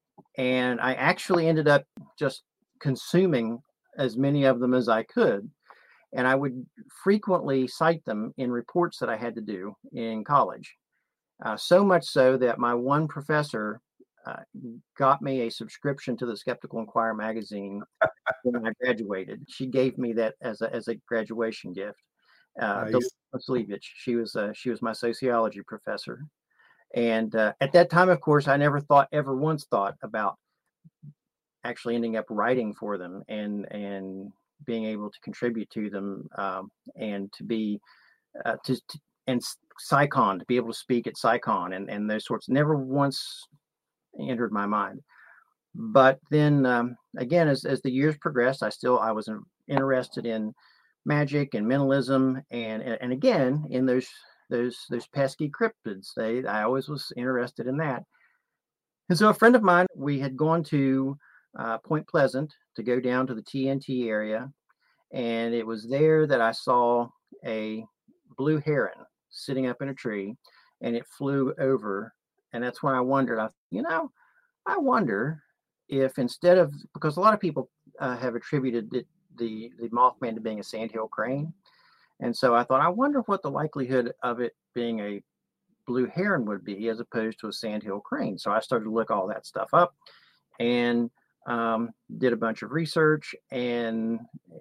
And I actually ended up just consuming as many of them as I could. And I would frequently cite them in reports that I had to do in college. Uh, so much so that my one professor uh, got me a subscription to the Skeptical Inquirer magazine when I graduated. She gave me that as a as a graduation gift. Uh, nice. She was uh, she was my sociology professor, and uh, at that time, of course, I never thought ever once thought about actually ending up writing for them and and being able to contribute to them, um, and to be uh, to, to and SciCon, to be able to speak at SciCon and, and those sorts, never once entered my mind. But then um, again, as, as the years progressed, I still, I was interested in magic and mentalism. And, and again, in those, those, those pesky cryptids, they, I always was interested in that. And so a friend of mine, we had gone to uh, Point Pleasant to go down to the T N T area. And it was there that I saw a blue heron sitting up in a tree, and it flew over. And that's when I wondered, I, you know, I wonder if instead of, because a lot of people uh, have attributed it, the, the Mothman to being a sandhill crane. And so I thought, I wonder what the likelihood of it being a blue heron would be as opposed to a sandhill crane. So I started to look all that stuff up and um, did a bunch of research. And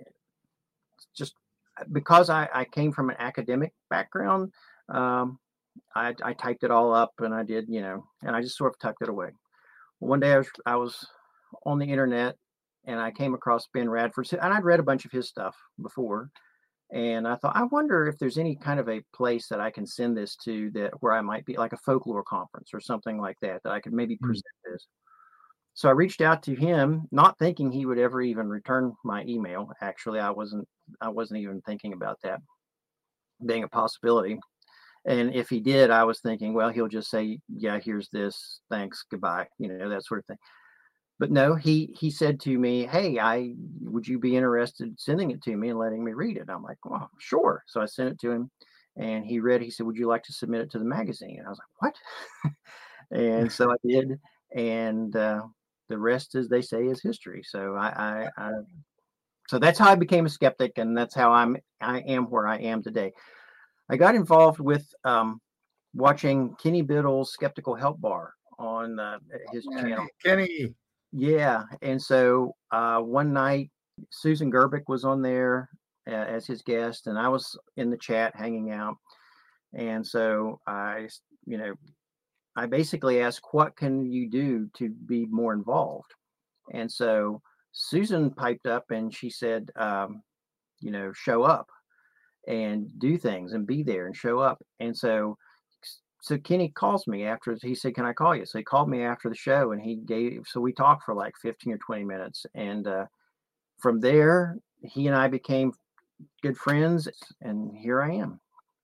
just because I, I came from an academic background, um, I, I typed it all up and I did, you know, and I just sort of tucked it away. One day I was, I was on the internet and I came across Ben Radford, and I'd read a bunch of his stuff before. And I thought, I wonder if there's any kind of a place that I can send this to, that where I might be, like a folklore conference or something like that, that I could maybe present mm-hmm. this. So I reached out to him, not thinking he would ever even return my email. Actually, I wasn't, I wasn't even thinking about that being a possibility. And if he did, I was thinking, well, he'll just say, yeah, here's this, thanks, goodbye, you know, that sort of thing. But no, he, he said to me, hey, I, would you be interested in sending it to me and letting me read it? I'm like, well, sure. So I sent it to him and he read, he said, would you like to submit it to the magazine? And I was like, what? And so I did. And, uh, the rest, as they say, is history. So I, I, I, so that's how I became a skeptic, and that's how I'm, I am where I am today. I got involved with um, watching Kenny Biddle's Skeptical Help Bar on uh, his hey, channel. Kenny, yeah, and so uh, one night Susan Gerbic was on there uh, as his guest, and I was in the chat hanging out, and so I, you know. I basically asked, what can you do to be more involved? And so Susan piped up and she said, um, you know, show up and do things and be there and show up. And so, so Kenny calls me after, he said, can I call you? So he called me after the show and he gave, so we talked for like fifteen or twenty minutes. And uh, from there, he and I became good friends, and here I am.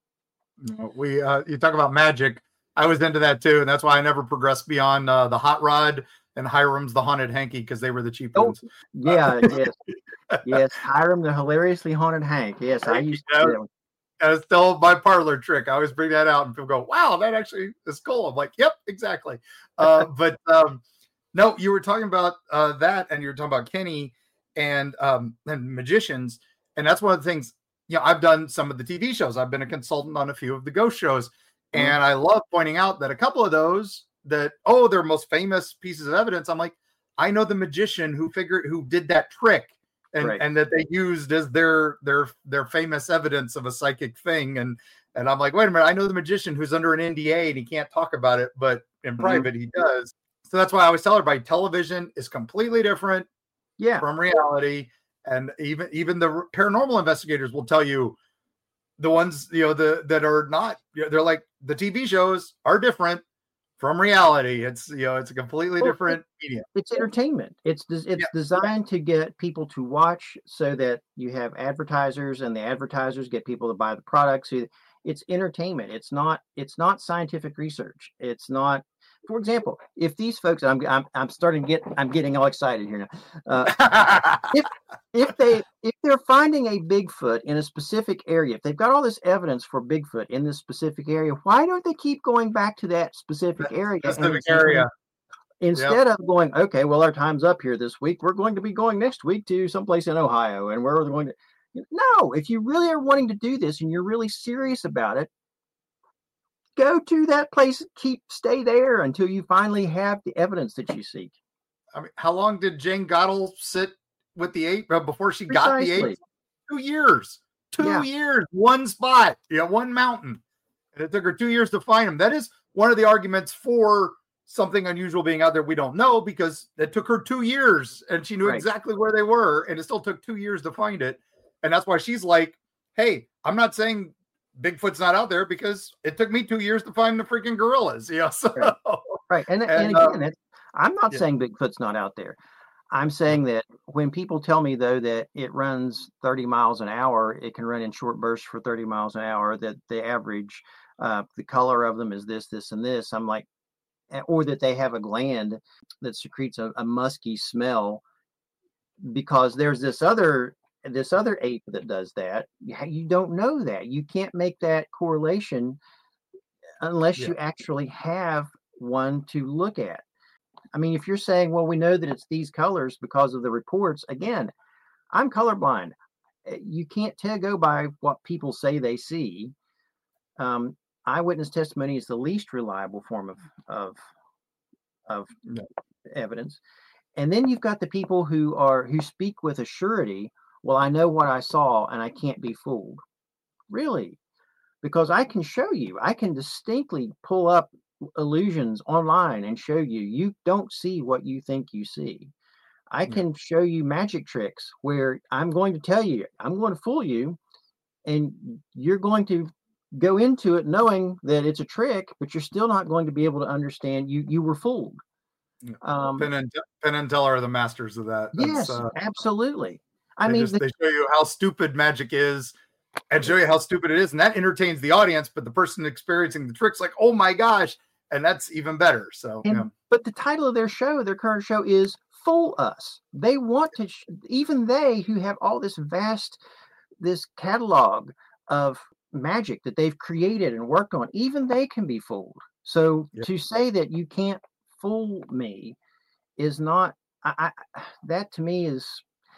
We, uh, you talk about magic. I was into that too, and that's why I never progressed beyond uh, the Hot Rod and Hiram's the Haunted Hanky, because they were the cheap oh, ones. Yeah, yes, yes. Hiram the Hilariously Haunted Hank. Yes, I used to do that one. That's still my parlor trick. I always bring that out, and people go, "Wow, that actually is cool." I'm like, "Yep, exactly." Uh, but um, no, you were talking about uh, that, and you were talking about Kenny and um, and magicians, and that's one of the things. You know, I've done some of the T V shows. I've been a consultant on a few of the ghost shows. And I love pointing out that a couple of those that, oh, they're most famous pieces of evidence. I'm like, I know the magician who figured, who did that trick and, right. and that they used as their, their, their famous evidence of a psychic thing. And, and I'm like, wait a minute, I know the magician who's under an N D A and he can't talk about it, but in mm-hmm. private he does. So that's why I always tell everybody television is completely different yeah. from reality. And even, even the paranormal investigators will tell you, the ones, you know, the that are not, they're like, the T V shows are different, from reality. It's, you know, it's a completely Well, different it, medium. it's entertainment. It's des- it's Yeah. designed to get people to watch so that you have advertisers, and the advertisers get people to buy the products. So it's entertainment. It's not it's not scientific research. It's not. For example, if these folks, I'm I'm I'm starting to get I'm getting all excited here now. Uh, if if they if they're finding a Bigfoot in a specific area, if they've got all this evidence for Bigfoot in this specific area, why don't they keep going back to that specific area? Specific area. Instead yep. of going, okay, well, our time's up here this week. We're going to be going next week to someplace in Ohio, and we're going to. No, if you really are wanting to do this and you're really serious about it, go to that place. Keep stay there until you finally have the evidence that you seek. I mean, how long did Jane Goodall sit with the ape before she Precisely. got the ape? Two years. Two yeah. years. One spot. Yeah, one mountain. And it took her two years to find him. That is one of the arguments for something unusual being out there we don't know, because it took her two years and she knew right. exactly where they were, and it still took two years to find it. And that's why she's like, hey, I'm not saying Bigfoot's not out there because it took me two years to find the freaking gorillas. Yeah. So, right. right. And, and, and again, uh, I'm not yeah. saying Bigfoot's not out there. I'm saying that when people tell me, though, that it runs thirty miles an hour, it can run in short bursts for thirty miles an hour, that the average, uh, the color of them is this, this, and this. I'm like, or that they have a gland that secretes a, a musky smell, because there's this other this other ape that does that. You don't know that. You can't make that correlation unless yeah. you actually have one to look at. I mean, if you're saying, well, we know that it's these colors because of the reports, again, I'm colorblind. You can't tell go by what people say they see. Um, eyewitness testimony is the least reliable form of of of no. evidence. And then you've got the people who are who speak with a surety. Well, I know what I saw and I can't be fooled. Really? Because I can show you, I can distinctly pull up illusions online and show you, you don't see what you think you see. I can show you magic tricks where I'm going to tell you, I'm going to fool you, and you're going to go into it knowing that it's a trick, but you're still not going to be able to understand you you were fooled. Um, Penn and, Penn and Teller are the masters of that. That's, yes, uh, absolutely. I they mean, just, the, they show you how stupid magic is and show you how stupid it is, and that entertains the audience, but the person experiencing the trick's like, oh my gosh, and that's even better. So, and, yeah. But the title of their show, their current show, is Fool Us. They want to, sh- even they who have all this vast, this catalog of magic that they've created and worked on, even they can be fooled. So yep. to say that you can't fool me is not, I, I, that to me is,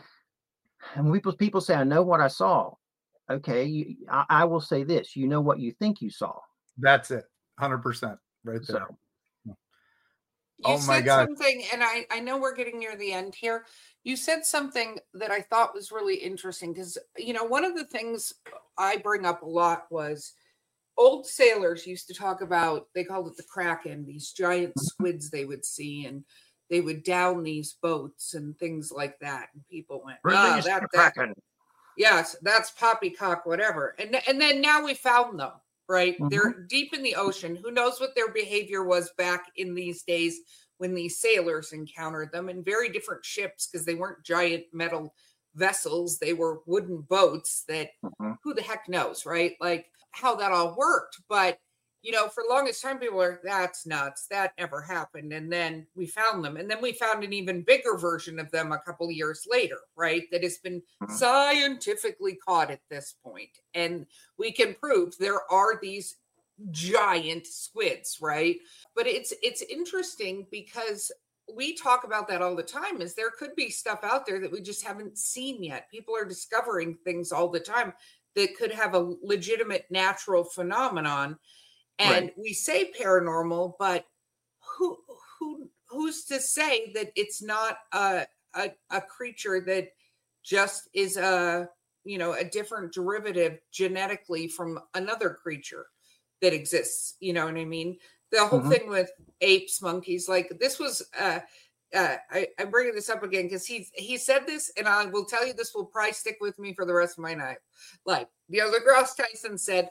and people, people say, I know what I saw. Okay, you, I, I will say this, you know what you think you saw. That's it, one hundred percent right there. So, You oh my said God. something, and I, I know we're getting near the end here. You said something that I thought was really interesting because, you know, one of the things I bring up a lot was old sailors used to talk about, they called it the Kraken, these giant squids they would see, and they would down these boats and things like that. And people went, oh, that, that, yes, that's poppycock, whatever. And, and then now we found them. Right. Mm-hmm. They're deep in the ocean. Who knows what their behavior was back in these days when these sailors encountered them, in very different ships, because they weren't giant metal vessels. They were wooden boats that mm-hmm. who the heck knows, right? Like how that all worked. But, you know, for the longest time, people were, that's nuts. That never happened. And then we found them. And then we found an even bigger version of them a couple of years later, right? That has been mm-hmm. scientifically caught at this point. And we can prove there are these giant squids, right? But it's it's interesting because we talk about that all the time, is there could be stuff out there that we just haven't seen yet. People are discovering things all the time that could have a legitimate natural phenomenon. And right. we say paranormal, but who who who's to say that it's not a, a a creature that just is a, you know, a different derivative genetically from another creature that exists? You know what I mean? The whole mm-hmm. thing with apes, monkeys, like this was. Uh, uh, I, I'm bringing this up again because he he said this, and I will tell you this will probably stick with me for the rest of my life. Like Neil deGrasse Tyson said,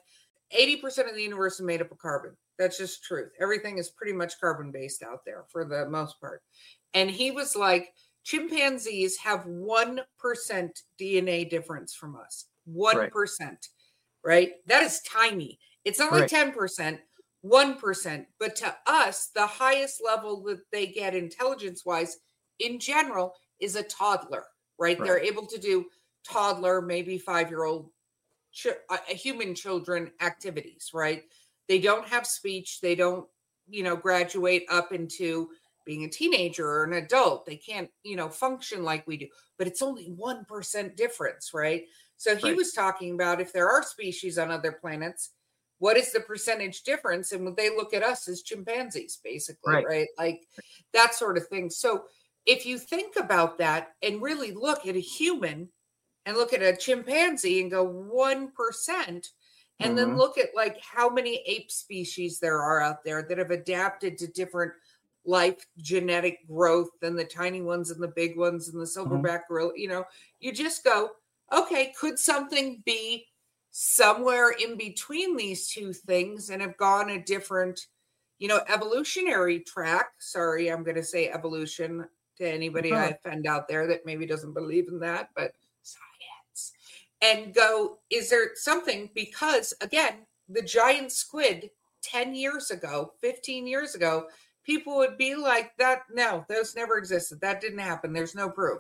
eighty percent of the universe is made up of carbon. That's just truth. Everything is pretty much carbon based out there for the most part. And he was like, chimpanzees have one percent D N A difference from us. one percent, right? right? That is tiny. It's not like right. ten percent, one percent. But to us, the highest level that they get intelligence wise in general is a toddler, right? right? They're able to do toddler, maybe five-year-old ch- uh, human children activities, right? They don't have speech. They don't, you know, graduate up into being a teenager or an adult. They can't, you know, function like we do, but it's only one percent difference, right? So he right. was talking about if there are species on other planets, what is the percentage difference? And when they look at us as chimpanzees, basically, right? right? Like that sort of thing. So if you think about that and really look at a human and look at a chimpanzee and go one percent, and mm-hmm. then look at like how many ape species there are out there that have adapted to different life genetic growth than the tiny ones and the big ones and the silverback mm-hmm. gorilla, you know, you just go, okay, could something be somewhere in between these two things and have gone a different, you know, evolutionary track? Sorry, I'm going to say evolution to anybody oh. I offend out there that maybe doesn't believe in that, but science. And go, is there something? Because again, the giant squid ten years ago, fifteen years ago, people would be like that. No, those never existed. That didn't happen. There's no proof.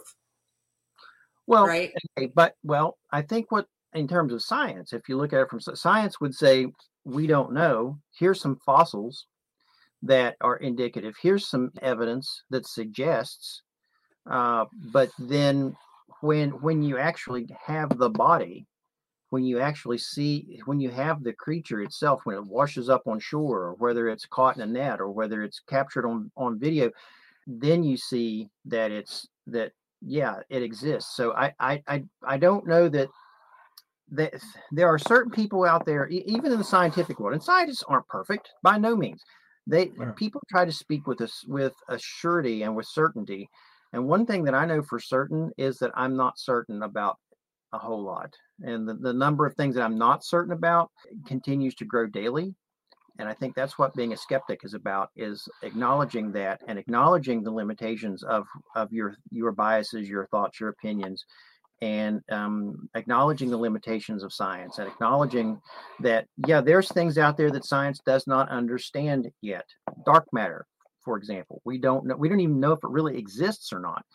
Well, right. Okay, but well, I think what in terms of science, if you look at it from science would say, we don't know. Here's some fossils that are indicative. Here's some evidence that suggests, uh, but then when when you actually have the body, when you actually see, when you have the creature itself, when it washes up on shore, or whether it's caught in a net, or whether it's captured on, on video, then you see that it's that, yeah, it exists. So I, I, I, I don't know that, that there are certain people out there, even in the scientific world, and scientists aren't perfect by no means. They yeah. people try to speak with us with a surety and with certainty. And one thing that I know for certain is that I'm not certain about a whole lot. And the, the number of things that I'm not certain about continues to grow daily. And I think that's what being a skeptic is about, is acknowledging that and acknowledging the limitations of, of your, your biases, your thoughts, your opinions, and um, acknowledging the limitations of science and acknowledging that, yeah, there's things out there that science does not understand yet. Dark matter, for example, we don't know, we don't even know if it really exists or not,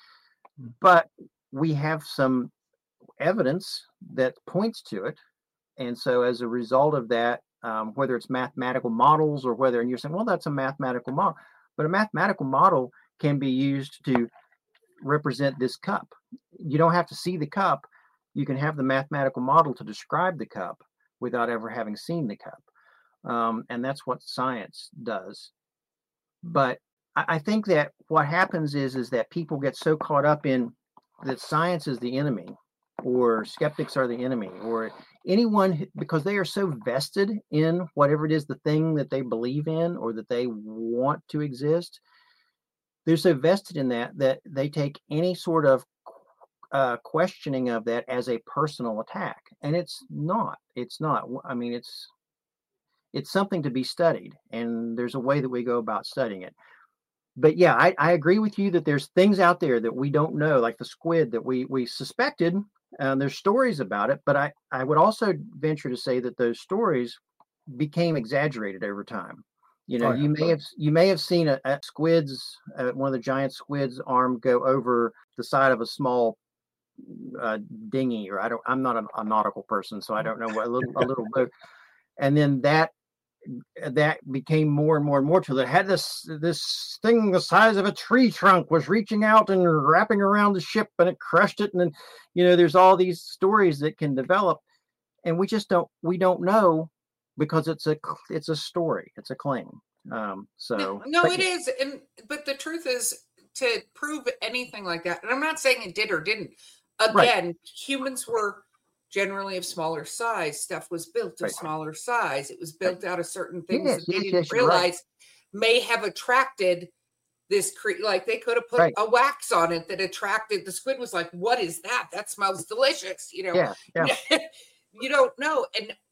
but we have some evidence that points to it. And so as a result of that, um, whether it's mathematical models or whether, and you're saying, well, that's a mathematical model, but a mathematical model can be used to represent this cup. You don't have to see the cup. You can have the mathematical model to describe the cup without ever having seen the cup. Um, and that's what science does. But I, I think that what happens is, is that people get so caught up in that science is the enemy, or skeptics are the enemy, or anyone, because they are so vested in whatever it is, the thing that they believe in or that they want to exist. They're so vested in that that they take any sort of uh, questioning of that as a personal attack. And it's not. It's not. I mean, it's it's something to be studied, and there's a way that we go about studying it. But yeah, I, I agree with you that there's things out there that we don't know, like the squid that we we suspected. And there's stories about it, but I, I would also venture to say that those stories became exaggerated over time. You know, oh, yeah. you may have you may have seen a, a squid's uh, one of the giant squid's arm go over the side of a small uh, dinghy, or I don't. I'm not a, a nautical person, so I don't know what a little a little boat. And then that that became more and more and more till it had this this thing the size of a tree trunk was reaching out and wrapping around the ship, and it crushed it. And then, you know, there's all these stories that can develop, and we just don't we don't know, because it's a it's a story, it's a claim. Um, so no, no it is, and but the truth is, to prove anything like that, and I'm not saying it did or didn't. Again, right. Humans were generally of smaller size. Stuff was built of right. smaller size. It was built out of certain things yes, that they yes, didn't yes, realize right. may have attracted this cre- like they could have put right. a wax on it that attracted the squid. Was like, what is that? That smells delicious. You know, yeah, yeah. You don't know. And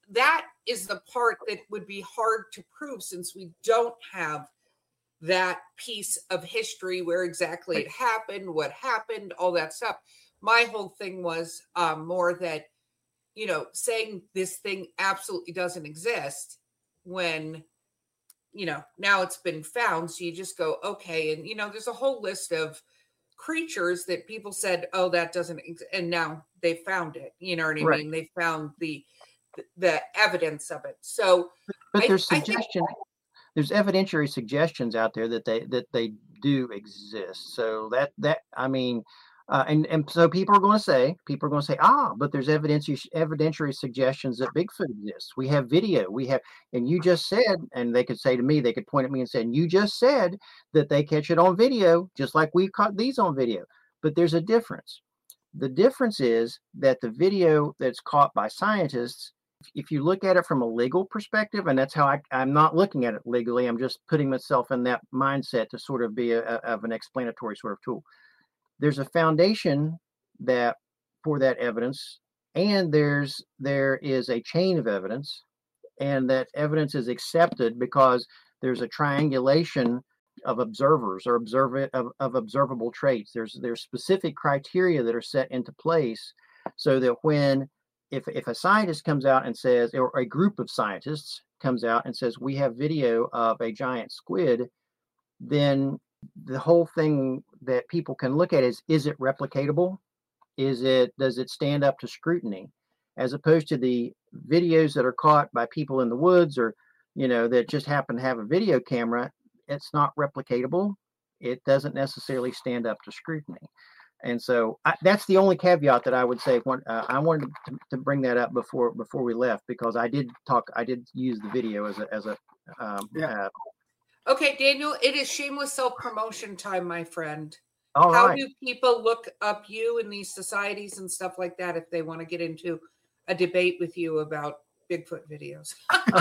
that is the part that would be hard to prove, since we don't have that piece of history where exactly it happened, what happened, all that stuff. My whole thing was um, more that, you know, saying this thing absolutely doesn't exist when, you know, now it's been found. So you just go, okay. And, you know, there's a whole list of creatures that people said, oh, that doesn't exist. And now they found it. You know what I Right. mean? They found the the evidence of it. So But I, there's I think suggestion, there's evidentiary suggestions out there that they that they do exist. So that that I mean, uh, and and so people are going to say people are going to say ah, but there's evidentiary evidentiary suggestions that Bigfoot exists. We have video. We have, and you just said, and they could say to me, they could point at me and say, and you just said that they catch it on video, just like we caught these on video. But there's a difference. The difference is that the video that's caught by scientists, if you look at it from a legal perspective, and that's how I, I'm not looking at it legally, I'm just putting myself in that mindset to sort of be a, a, of an explanatory sort of tool. There's a foundation that for that evidence, and there's there is a chain of evidence, and that evidence is accepted because there's a triangulation of observers or observe of, of observable traits. There's there's specific criteria that are set into place so that when If, if a scientist comes out and says, or a group of scientists comes out and says, we have video of a giant squid, then the whole thing that people can look at is, is it replicatable? Is it, does it stand up to scrutiny? As opposed to the videos that are caught by people in the woods, or, you know, that just happen to have a video camera, it's not replicatable. It doesn't necessarily stand up to scrutiny. And so I, that's the only caveat that I would say. When, uh, I wanted to, to bring that up before before we left, because I did talk, I did use the video as a as a. Um, Yeah. Uh, okay, Daniel, it is shameless self-promotion time, my friend. all How right. do people look up you in these societies and stuff like that if they want to get into a debate with you about Bigfoot videos?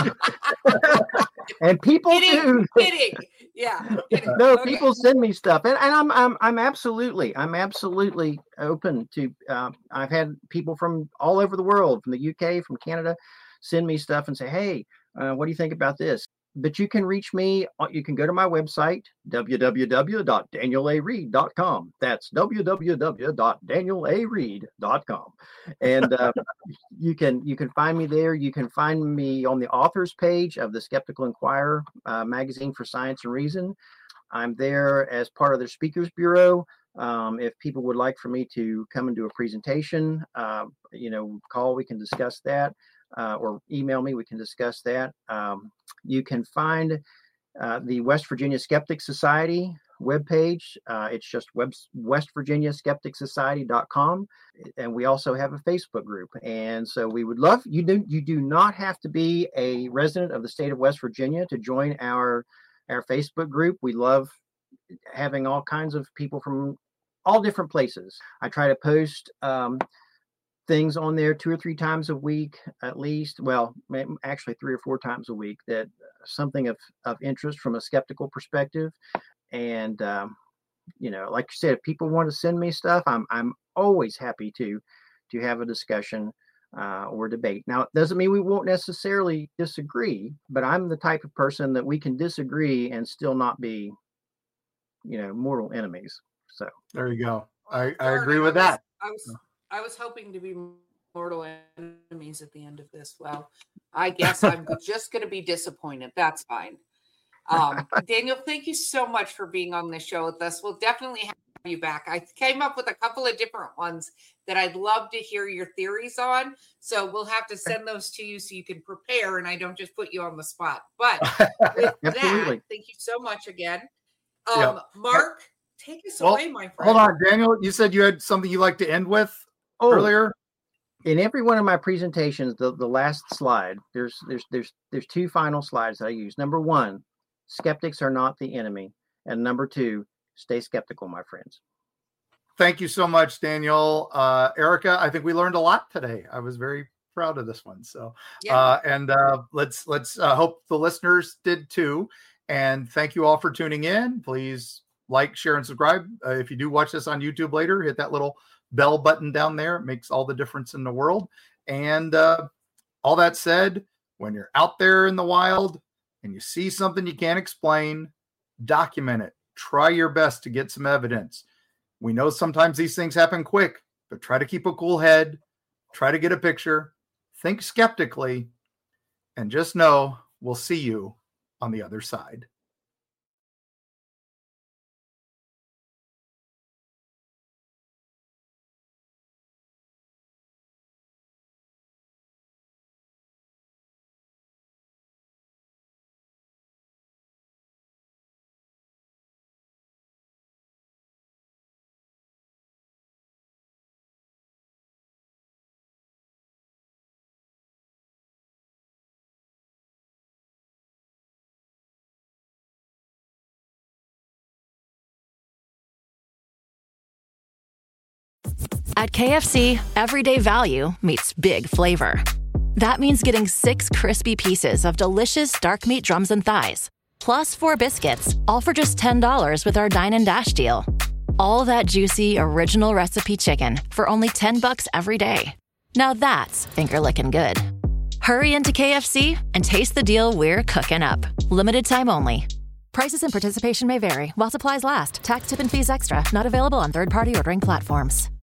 And people kidding, do. kidding. Yeah. Kidding. No, Okay. people send me stuff, and, and I'm I'm I'm absolutely I'm absolutely open to. Um, I've had people from all over the world, from the U K, from Canada, send me stuff and say, hey, uh, what do you think about this? But you can reach me. You can go to my website, w w w dot daniel a reed dot com. That's w w w dot daniel a reed dot com. And uh, you can you can find me there. You can find me on the authors page of the Skeptical Inquirer uh, magazine for Science and Reason. I'm there as part of their Speakers Bureau. Um, if people would like for me to come and do a presentation, uh, you know, call, we can discuss that. Uh, or email me, we can discuss that. Um, you can find uh, the West Virginia Skeptic Society webpage. Uh, it's just web, west virginia skeptic society dot com. And we also have a Facebook group. And so we would love, you do, you do not have to be a resident of the state of West Virginia to join our, our Facebook group. We love having all kinds of people from all different places. I try to post um, things on there two or three times a week, at least. Well, actually three or four times a week, that something of, of interest from a skeptical perspective. And, um, you know, like you said, if people want to send me stuff, I'm, I'm always happy to, to have a discussion uh, or debate. Now, it doesn't mean we won't necessarily disagree, but I'm the type of person that we can disagree and still not be, you know, mortal enemies. So there you go. I, I Darn agree it, with I was- that. I was I was hoping to be mortal enemies at the end of this. Well, I guess I'm just going to be disappointed. That's fine. Um, Daniel, thank you so much for being on the show with us. We'll definitely have you back. I came up with a couple of different ones that I'd love to hear your theories on. So we'll have to send those to you so you can prepare and I don't just put you on the spot. But with that, Absolutely. thank you so much again. Um, Yeah. Mark, take us Well, away, my friend. Hold on, Daniel. You said you had something you like to end with Oh, earlier. in every one of my presentations, the, the last slide, there's there's there's there's two final slides that I use. Number one, skeptics are not the enemy. And number two, stay skeptical, my friends. Thank you so much, Daniel. Uh, Erica, I think we learned a lot today. I was very proud of this one. So, Yeah. uh, and uh, let's let's uh, hope the listeners did too. And thank you all for tuning in. Please like, share, and subscribe. Uh, if you do watch this on YouTube later, hit that little bell button down there. It makes all the difference in the world. And uh, all that said, when you're out there in the wild and you see something you can't explain, document it. Try your best to get some evidence. We know sometimes these things happen quick, but try to keep a cool head. Try to get a picture. Think skeptically. And just know we'll see you on the other side. At K F C, everyday value meets big flavor. That means getting six crispy pieces of delicious dark meat drums and thighs, plus four biscuits, all for just ten dollars with our Dine and Dash deal. All that juicy, original recipe chicken for only ten bucks every day. Now that's finger-licking good. Hurry into K F C and taste the deal we're cooking up. Limited time only. Prices and participation may vary while supplies last. Tax, tip, and fees extra. Not available on third-party ordering platforms.